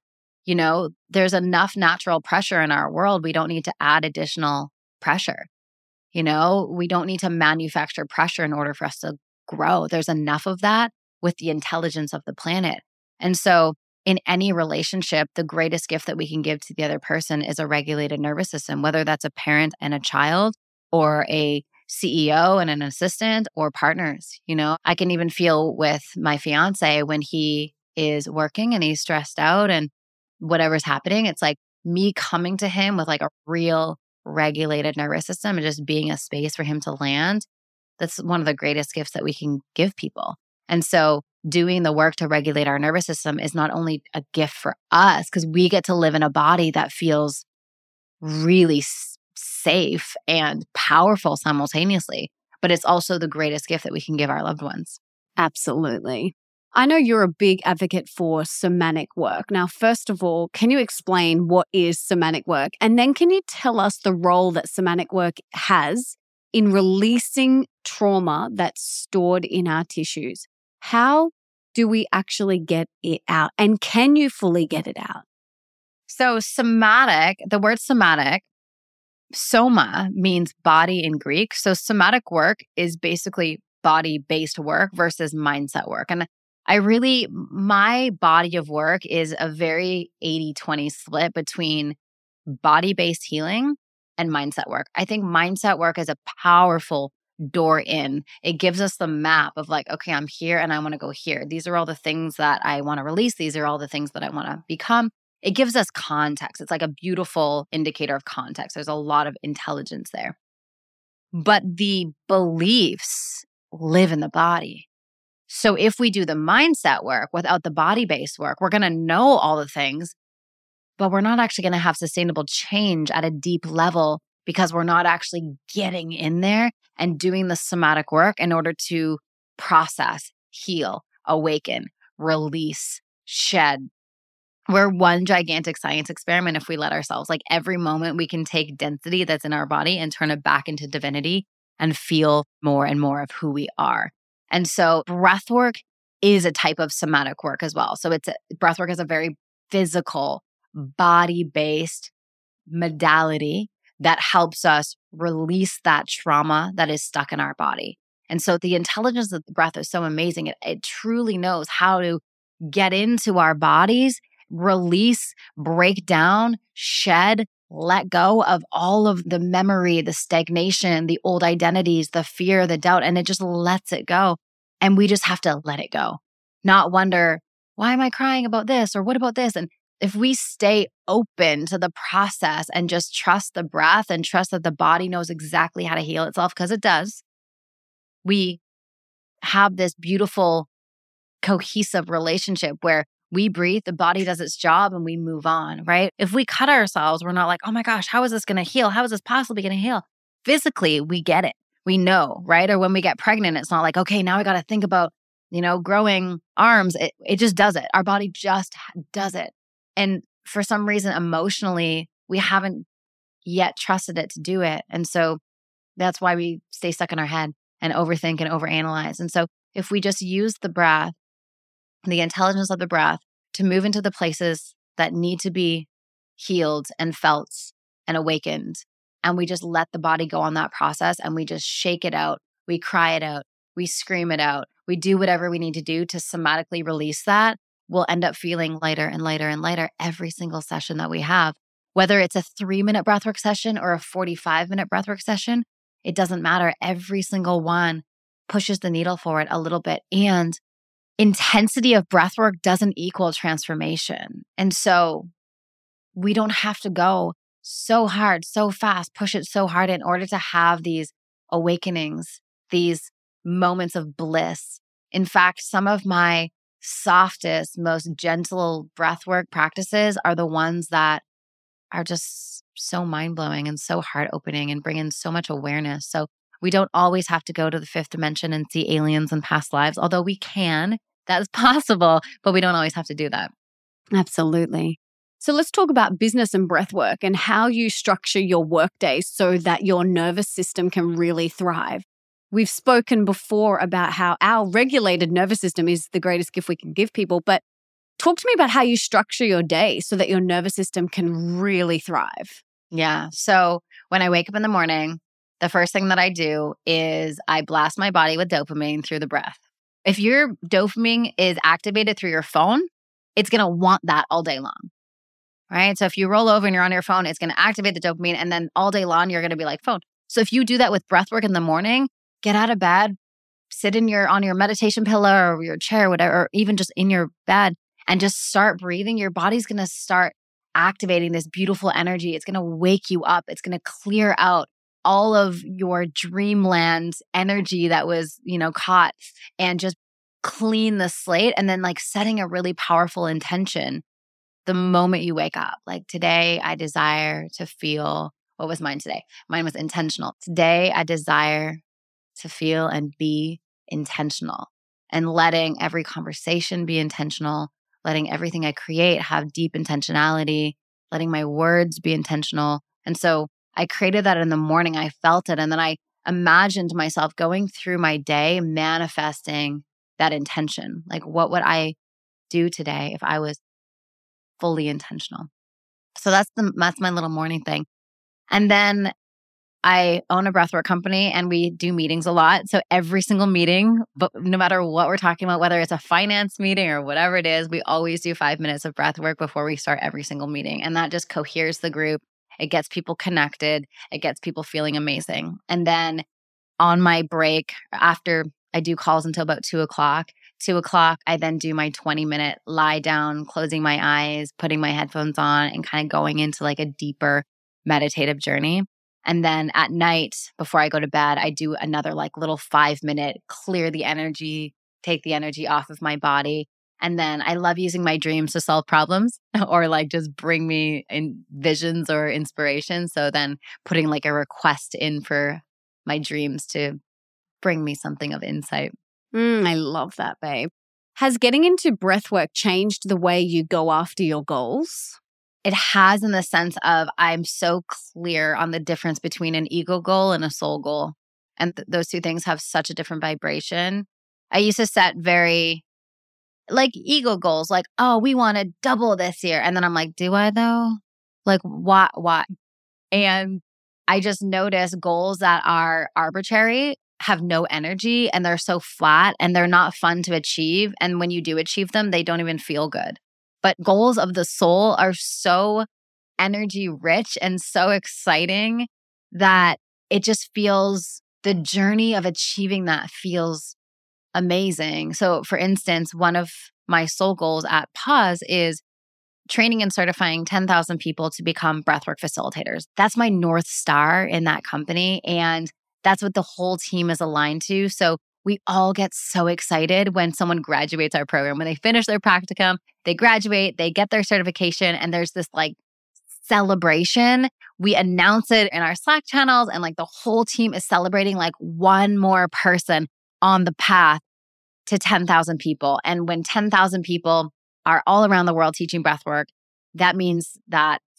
there's enough natural pressure in our world. We don't need to add additional pressure. We don't need to manufacture pressure in order for us to grow. There's enough of that with the intelligence of the planet. And so in any relationship, the greatest gift that we can give to the other person is a regulated nervous system, whether that's a parent and a child, or a CEO and an assistant, or partners. I can even feel with my fiance when he is working and he's stressed out and whatever's happening, it's like me coming to him with like a real regulated nervous system and just being a space for him to land. That's one of the greatest gifts that we can give people. And so doing the work to regulate our nervous system is not only a gift for us, because we get to live in a body that feels really safe and powerful simultaneously, but it's also the greatest gift that we can give our loved ones. Absolutely. I know you're a big advocate for somatic work. Now, first of all, can you explain what is somatic work? And then can you tell us the role that somatic work has in releasing trauma that's stored in our tissues? How do we actually get it out? And can you fully get it out? So somatic, the word somatic, soma means body in Greek. So somatic work is basically body-based work versus mindset work. And my body of work is a very 80-20 split between body-based healing and mindset work. I think mindset work is a powerful door in. It gives us the map of like, okay, I'm here and I want to go here. These are all the things that I want to release. These are all the things that I want to become. It gives us context. It's like a beautiful indicator of context. There's a lot of intelligence there. But the beliefs live in the body. So if we do the mindset work without the body-based work, we're going to know all the things, but we're not actually going to have sustainable change at a deep level because we're not actually getting in there and doing the somatic work in order to process, heal, awaken, release, shed. We're one gigantic science experiment if we let ourselves. Like every moment we can take density that's in our body and turn it back into divinity and feel more and more of who we are. And so breath work is a type of somatic work as well. So breath work is a very physical, body-based modality that helps us release that trauma that is stuck in our body. And so the intelligence of the breath is so amazing. It truly knows how to get into our bodies, release, break down, shed, let go of all of the memory, the stagnation, the old identities, the fear, the doubt, and it just lets it go. And we just have to let it go, not wonder, why am I crying about this? Or what about this? And if we stay open to the process and just trust the breath and trust that the body knows exactly how to heal itself, because it does, we have this beautiful, cohesive relationship where we breathe, the body does its job, and we move on, right? If we cut ourselves, we're not like, oh my gosh, how is this going to heal? How is this possibly going to heal? Physically, we get it. We know, right? Or when we get pregnant, it's not like, okay, now I got to think about, growing arms. It just does it. Our body just does it. And for some reason, emotionally, we haven't yet trusted it to do it. And so that's why we stay stuck in our head and overthink and overanalyze. And so if we just use the breath, the intelligence of the breath, to move into the places that need to be healed and felt and awakened, and we just let the body go on that process and we just shake it out, we cry it out, we scream it out, we do whatever we need to do to somatically release that, we'll end up feeling lighter and lighter and lighter every single session that we have. Whether it's a 3-minute breathwork session or a 45-minute breathwork session, it doesn't matter. Every single one pushes the needle forward a little bit. And intensity of breathwork doesn't equal transformation. And so we don't have to go so hard, so fast, push it so hard in order to have these awakenings, these moments of bliss. In fact, some of my softest, most gentle breathwork practices are the ones that are just so mind-blowing and so heart-opening and bring in so much awareness. So we don't always have to go to the 5th dimension and see aliens and past lives, although we can. That is possible, but we don't always have to do that. Absolutely. So let's talk about business and breath work and how you structure your workday so that your nervous system can really thrive. We've spoken before about how our regulated nervous system is the greatest gift we can give people, but talk to me about how you structure your day so that your nervous system can really thrive. Yeah. So when I wake up in the morning, the first thing that I do is I blast my body with dopamine through the breath. If your dopamine is activated through your phone, it's going to want that all day long, right? So if you roll over and you're on your phone, it's going to activate the dopamine, and then all day long, you're going to be like phone. So if you do that with breath work in the morning, get out of bed, sit on your meditation pillow or your chair, whatever, or even just in your bed, and just start breathing. Your body's going to start activating this beautiful energy. It's going to wake you up. It's going to clear out all of your dreamland energy that was, caught, and just clean the slate. And then setting a really powerful intention the moment you wake up. Like, today I desire to feel, what was mine today? Mine was intentional. Today I desire to feel and be intentional, and letting every conversation be intentional, letting everything I create have deep intentionality, letting my words be intentional. And so I created that in the morning. I felt it. And then I imagined myself going through my day, manifesting that intention. Like, what would I do today if I was fully intentional? So that's my little morning thing. And then I own a breathwork company and we do meetings a lot. So every single meeting, but no matter what we're talking about, whether it's a finance meeting or whatever it is, we always do 5 minutes of breathwork before we start every single meeting. And that just coheres the group. It gets people connected. It gets people feeling amazing. And then on my break, after I do calls until about 2:00, I then do my 20-minute lie down, closing my eyes, putting my headphones on, and kind of going into a deeper meditative journey. And then at night, before I go to bed, I do another little 5-minute clear the energy, take the energy off of my body. And then I love using my dreams to solve problems or just bring me in visions or inspiration. So then putting a request in for my dreams to bring me something of insight. I love that, babe. Has getting into breathwork changed the way you go after your goals? It has, in the sense of I'm so clear on the difference between an ego goal and a soul goal. And those two things have such a different vibration. I used to set very ego goals, oh, we want to double this year. And then I'm like, do I though? Why? And I just notice goals that are arbitrary have no energy, and they're so flat, and they're not fun to achieve. And when you do achieve them, they don't even feel good. But goals of the soul are so energy rich and so exciting that it just feels, the journey of achieving that feels amazing. So for instance, one of my soul goals at Pause is training and certifying 10,000 people to become breathwork facilitators. That's my North Star in that company. And that's what the whole team is aligned to. So we all get so excited when someone graduates our program. When they finish their practicum, they graduate, they get their certification, and there's this celebration. We announce it in our Slack channels, and the whole team is celebrating one more person on the path to 10,000 people. And when 10,000 people are all around the world teaching breathwork, that means that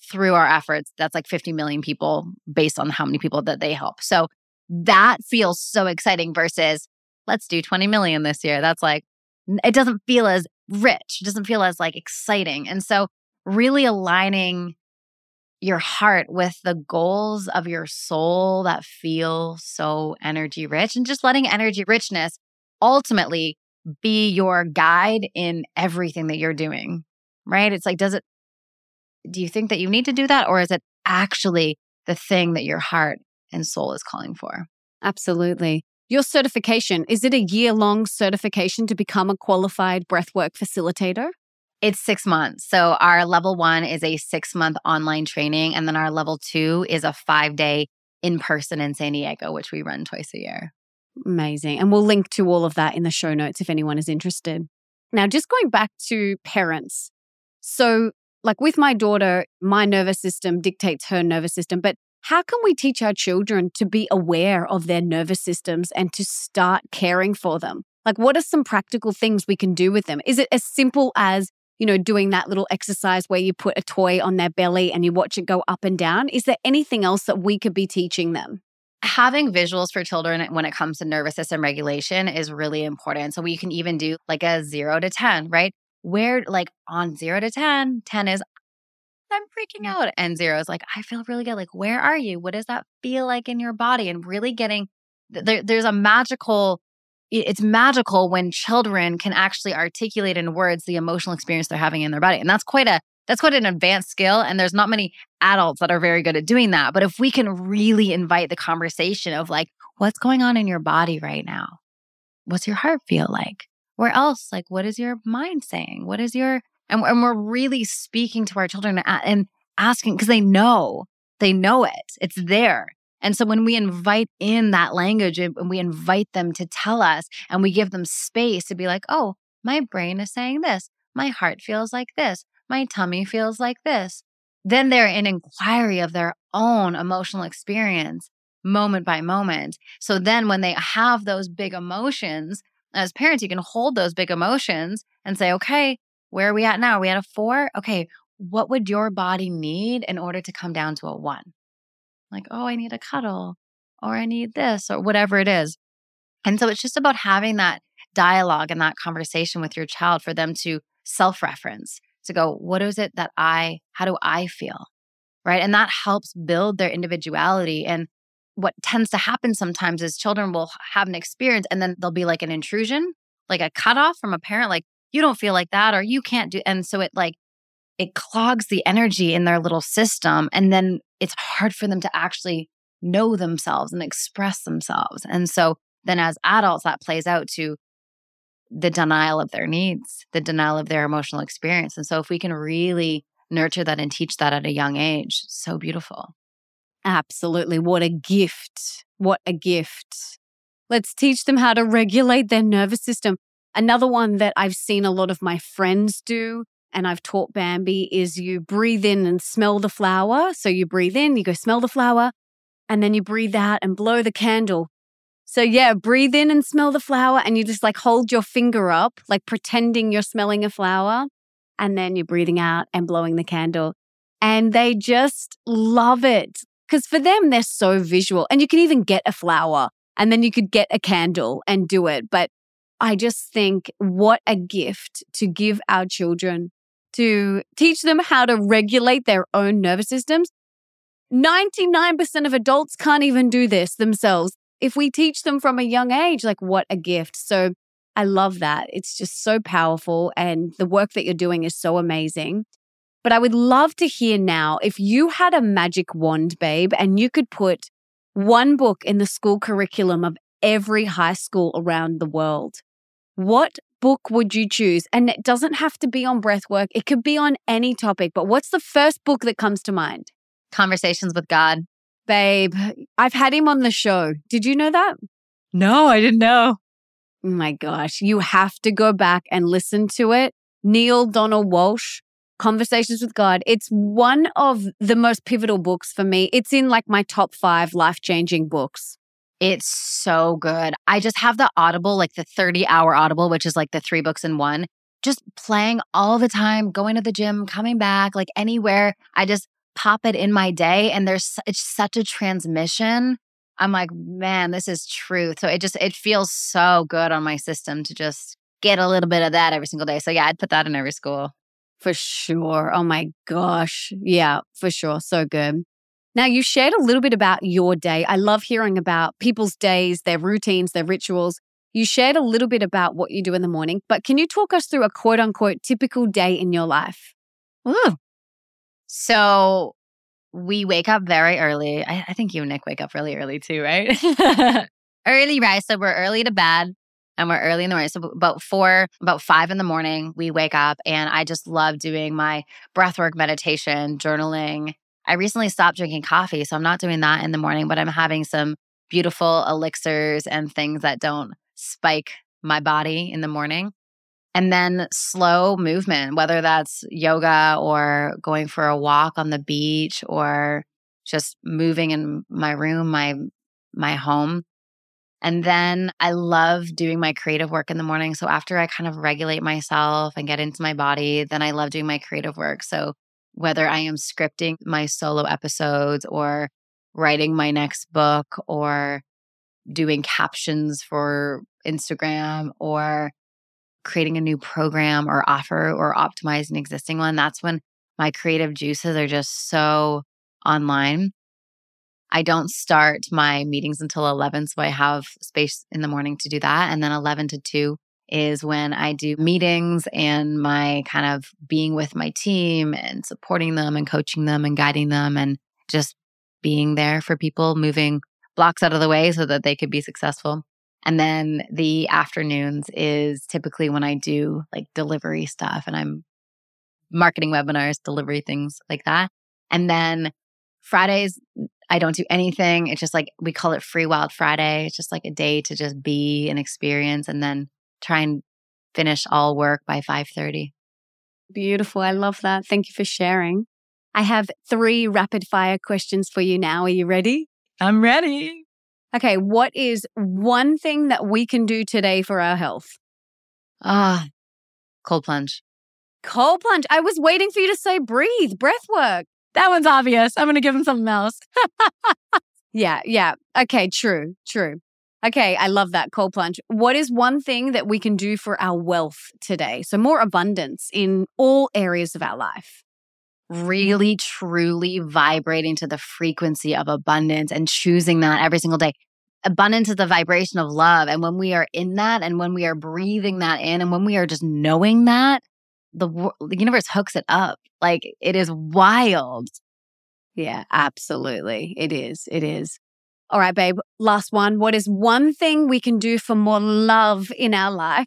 through our efforts, that's like 50 million people based on how many people that they help. So that feels so exciting versus let's do 20 million this year. That's like, it doesn't feel as rich. It doesn't feel as like exciting. And so really aligning your heart with the goals of your soul that feel so energy rich, and just letting energy richness ultimately be your guide in everything that you're doing, right? It's like, do you think that you need to do that? Or is it actually the thing that your heart and soul is calling for? Absolutely. Your certification, is it a year-long certification to become a qualified breathwork facilitator? It's 6 months. So our level 1 is a 6-month online training. And then our level 2 is a 5-day in-person in San Diego, which we run twice a year. Amazing. And we'll link to all of that in the show notes if anyone is interested. Now, just going back to parents. So like with my daughter, my nervous system dictates her nervous system, but how can we teach our children to be aware of their nervous systems and to start caring for them? Like, what are some practical things we can do with them? Is it as simple as, doing that little exercise where you put a toy on their belly and you watch it go up and down? Is there anything else that we could be teaching them? Having visuals for children when it comes to nervous system regulation is really important. So we can even do like a 0 to 10, right? Where like on 0 to 10, 10 is I'm freaking out. And 0 is like, I feel really good. Like, where are you? What does that feel like in your body? And really getting, there's it's magical when children can actually articulate in words the emotional experience they're having in their body. And that's quite an advanced skill. And there's not many adults that are very good at doing that. But if we can really invite the conversation of like, what's going on in your body right now? What's your heart feel like? Where else? Like, what is your mind saying? What is your, and we're really speaking to our children and asking, because they know it. It's there. And so when we invite in that language and we invite them to tell us and we give them space to be like, oh, my brain is saying this. My heart feels like this. My tummy feels like this. Then they're in inquiry of their own emotional experience moment by moment. So then when they have those big emotions, as parents, you can hold those big emotions and say, okay, where are we at now? Are we at a 4? Okay, what would your body need in order to come down to a 1? Like, oh, I need a cuddle, or I need this, or whatever it is. And so it's just about having that dialogue and that conversation with your child for them to self-reference, to go, what is it how do I feel? Right? And that helps build their individuality. And what tends to happen sometimes is children will have an experience and then there'll be like an intrusion, like a cutoff from a parent, like, you don't feel like that, or you can't do. And so it clogs the energy in their little system. And then it's hard for them to actually know themselves and express themselves. And so then as adults, that plays out to the denial of their needs, the denial of their emotional experience. And so if we can really nurture that and teach that at a young age, so beautiful. Absolutely. What a gift. What a gift. Let's teach them how to regulate their nervous system. Another one that I've seen a lot of my friends do, and I've taught Bambi, is you breathe in and smell the flower. So you breathe in, you go smell the flower, and then you breathe out and blow the candle. So yeah, breathe in and smell the flower, and you just like hold your finger up, like pretending you're smelling a flower, and then you're breathing out and blowing the candle. And they just love it because for them, they're so visual. And you can even get a flower and then you could get a candle and do it. But I just think what a gift to give our children, to teach them how to regulate their own nervous systems. 99% of adults can't even do this themselves. If we teach them from a young age, like what a gift. So I love that. It's just so powerful. And the work that you're doing is so amazing. But I would love to hear now, if you had a magic wand, babe, and you could put one book in the school curriculum of every high school around the world, what book would you choose? And it doesn't have to be on breathwork. It could be on any topic. But what's the first book that comes to mind? Conversations with God. Babe, I've had him on the show. Did you know that? No, I didn't know. Oh my gosh. You have to go back and listen to it. Neale Donald Walsch, Conversations with God. It's one of the most pivotal books for me. It's in like my top 5 life-changing books. It's so good. I just have the Audible, like the 30-hour Audible, which is like the 3 books in one, just playing all the time, going to the gym, coming back, like anywhere. I just pop it in my day and it's such a transmission. I'm like, man, this is truth. So it feels so good on my system to just get a little bit of that every single day. So yeah, I'd put that in every school. For sure. Oh my gosh. Yeah, for sure. So good. Now, you shared a little bit about your day. I love hearing about people's days, their routines, their rituals. You shared a little bit about what you do in the morning, but can you talk us through a quote unquote typical day in your life? Ooh. So we wake up very early. I think you and Nick wake up really early too, right? Early rise. So we're early to bed and we're early in the morning. So about 5 in the morning, we wake up and I just love doing my breathwork meditation, journaling. I recently stopped drinking coffee, so I'm not doing that in the morning, but I'm having some beautiful elixirs and things that don't spike my body in the morning. And then slow movement, whether that's yoga or going for a walk on the beach or just moving in my room, my home. And then I love doing my creative work in the morning. So after I kind of regulate myself and get into my body, then I love doing my creative work. So whether I am scripting my solo episodes or writing my next book or doing captions for Instagram or creating a new program or offer or optimize an existing one, that's when my creative juices are just so online. I don't start my meetings until 11, so I have space in the morning to do that. And then 11 to 2 is when I do meetings and my kind of being with my team and supporting them and coaching them and guiding them and just being there for people, moving blocks out of the way so that they could be successful. And then the afternoons is typically when I do like delivery stuff and I'm marketing webinars, delivery things like that. And then Fridays, I don't do anything. It's just like, we call it Free Wild Friday. It's just like a day to just be and experience and then try and finish all work by 5:30. Beautiful. I love that. Thank you for sharing. I have 3 rapid fire questions for you now. Are you ready? I'm ready. Okay. What is one thing that we can do today for our health? Cold plunge. Cold plunge. I was waiting for you to say breathe, breath work. That one's obvious. I'm going to give him something else. Yeah. Okay, true. Okay, I love that cold plunge. What is one thing that we can do for our wealth today? So more abundance in all areas of our life. Really, truly vibrating to the frequency of abundance and choosing that every single day. Abundance is the vibration of love. And when we are in that and when we are breathing that in and when we are just knowing that, the universe hooks it up. Like it is wild. Yeah, absolutely. It is. All right, babe. Last one. What is one thing we can do for more love in our life?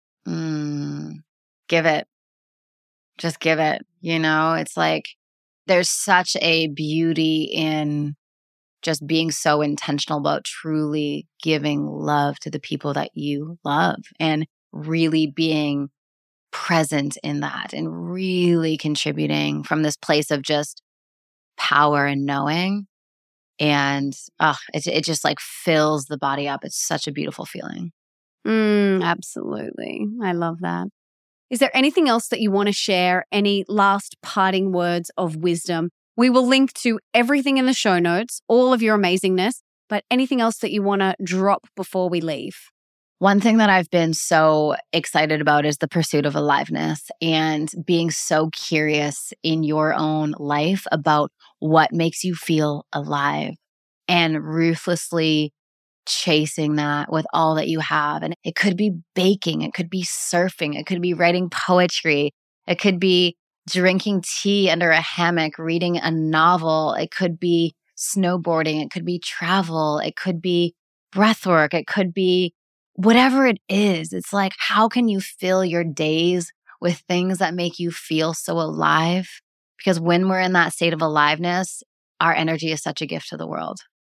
Give it. Just give it. It's like there's such a beauty in just being so intentional about truly giving love to the people that you love and really being present in that and really contributing from this place of just power and knowing. And it just like fills the body up. It's such a beautiful feeling. Absolutely. I love that. Is there anything else that you want to share? Any last parting words of wisdom? We will link to everything in the show notes, all of your amazingness, but anything else that you want to drop before we leave? One thing that I've been so excited about is the pursuit of aliveness and being so curious in your own life about what makes you feel alive and ruthlessly chasing that with all that you have. And it could be baking, it could be surfing, it could be writing poetry, it could be drinking tea under a hammock, reading a novel, it could be snowboarding, it could be travel, it could be breathwork, it could be whatever it is. It's like, how can you fill your days with things that make you feel so alive? Because when we're in that state of aliveness, our energy is such a gift to the world.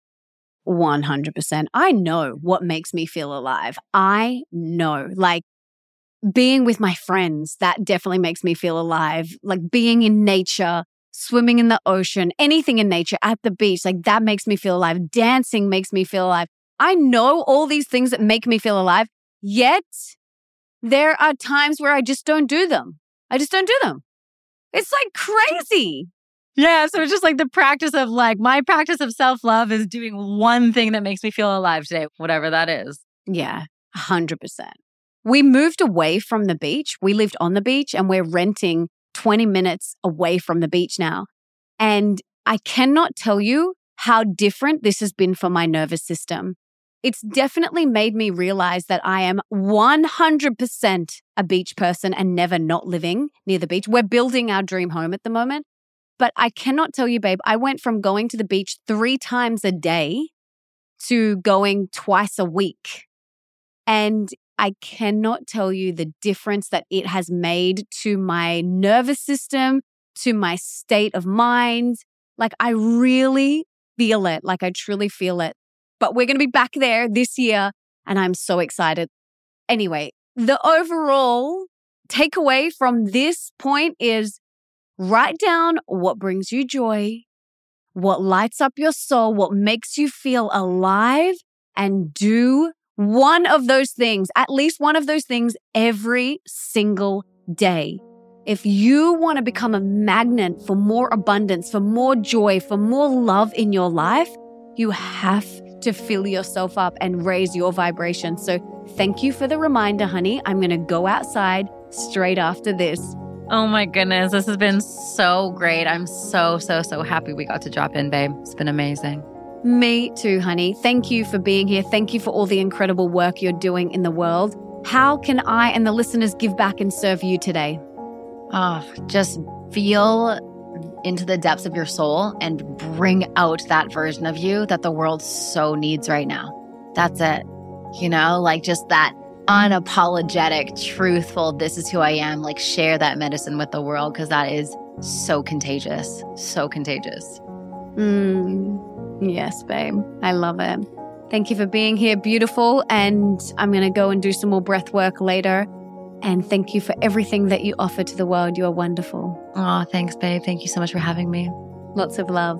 100%. I know what makes me feel alive. I know, like being with my friends, that definitely makes me feel alive. Like being in nature, swimming in the ocean, anything in nature, at the beach, like that makes me feel alive. Dancing makes me feel alive. I know all these things that make me feel alive, yet there are times where I just don't do them. I just don't do them. It's like crazy. Yeah. So it's just like the practice of like, my practice of self-love is doing one thing that makes me feel alive today, whatever that is. Yeah, 100%. We moved away from the beach. We lived on the beach and we're renting 20 minutes away from the beach now. And I cannot tell you how different this has been for my nervous system. It's definitely made me realize that I am 100% a beach person and never not living near the beach. We're building our dream home at the moment. But I cannot tell you, babe, I went from going to the beach 3 times a day to going twice a week. And I cannot tell you the difference that it has made to my nervous system, to my state of mind. Like, I really feel it. Like, I truly feel it. But we're going to be back there this year, and I'm so excited. Anyway, the overall takeaway from this point is write down what brings you joy, what lights up your soul, what makes you feel alive, and do one of those things, at least one of those things every single day. If you want to become a magnet for more abundance, for more joy, for more love in your life, you have to fill yourself up and raise your vibration. So thank you for the reminder, honey. I'm going to go outside straight after this. Oh my goodness, this has been so great. I'm so happy we got to drop in, babe. It's been amazing. Me too, honey. Thank you for being here. Thank you for all the incredible work you're doing in the world. How can I and the listeners give back and serve you today? Oh, just feel into the depths of your soul and bring out that version of you that the world so needs right now. That's it. You know, like just that unapologetic, truthful, this is who I am. Like share that medicine with the world because that is so contagious. So contagious. Yes, babe. I love it. Thank you for being here, beautiful. And I'm going to go and do some more breath work later. And thank you for everything that you offer to the world. You are wonderful. Oh, thanks, babe. Thank you so much for having me. Lots of love.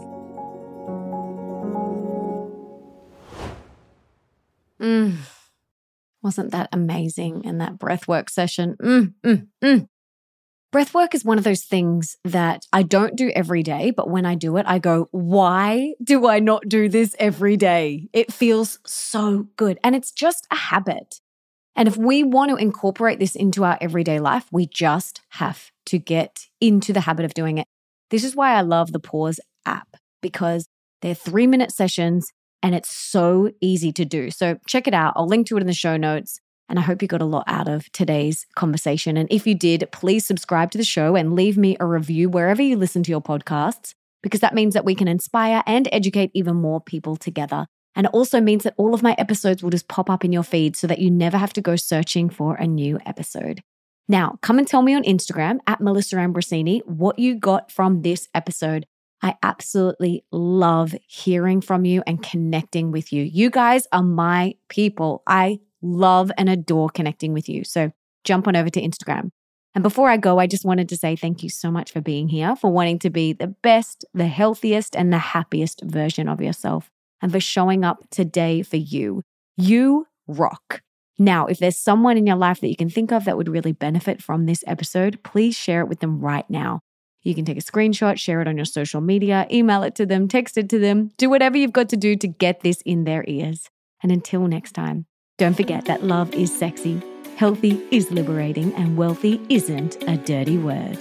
Wasn't that amazing in that breathwork session? Breathwork is one of those things that I don't do every day, but when I do it, I go, why do I not do this every day? It feels so good. And it's just a habit. And if we want to incorporate this into our everyday life, we just have to get into the habit of doing it. This is why I love the Pause app, because they're 3-minute sessions and it's so easy to do. So check it out. I'll link to it in the show notes. And I hope you got a lot out of today's conversation. And if you did, please subscribe to the show and leave me a review wherever you listen to your podcasts, because that means that we can inspire and educate even more people together. And it also means that all of my episodes will just pop up in your feed so that you never have to go searching for a new episode. Now, come and tell me on Instagram at Melissa Ambrosini what you got from this episode. I absolutely love hearing from you and connecting with you. You guys are my people. I love and adore connecting with you. So jump on over to Instagram. And before I go, I just wanted to say thank you so much for being here, for wanting to be the best, the healthiest, and the happiest version of yourself, and for showing up today for you. You rock. Now, if there's someone in your life that you can think of that would really benefit from this episode, please share it with them right now. You can take a screenshot, share it on your social media, email it to them, text it to them, do whatever you've got to do to get this in their ears. And until next time, don't forget that love is sexy, healthy is liberating, and wealthy isn't a dirty word.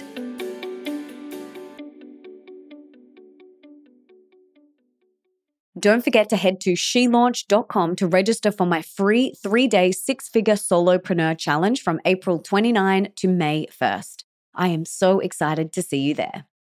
Don't forget to head to shelaunch.com to register for my free 3-day 6-figure solopreneur challenge from April 29 to May 1st. I am so excited to see you there.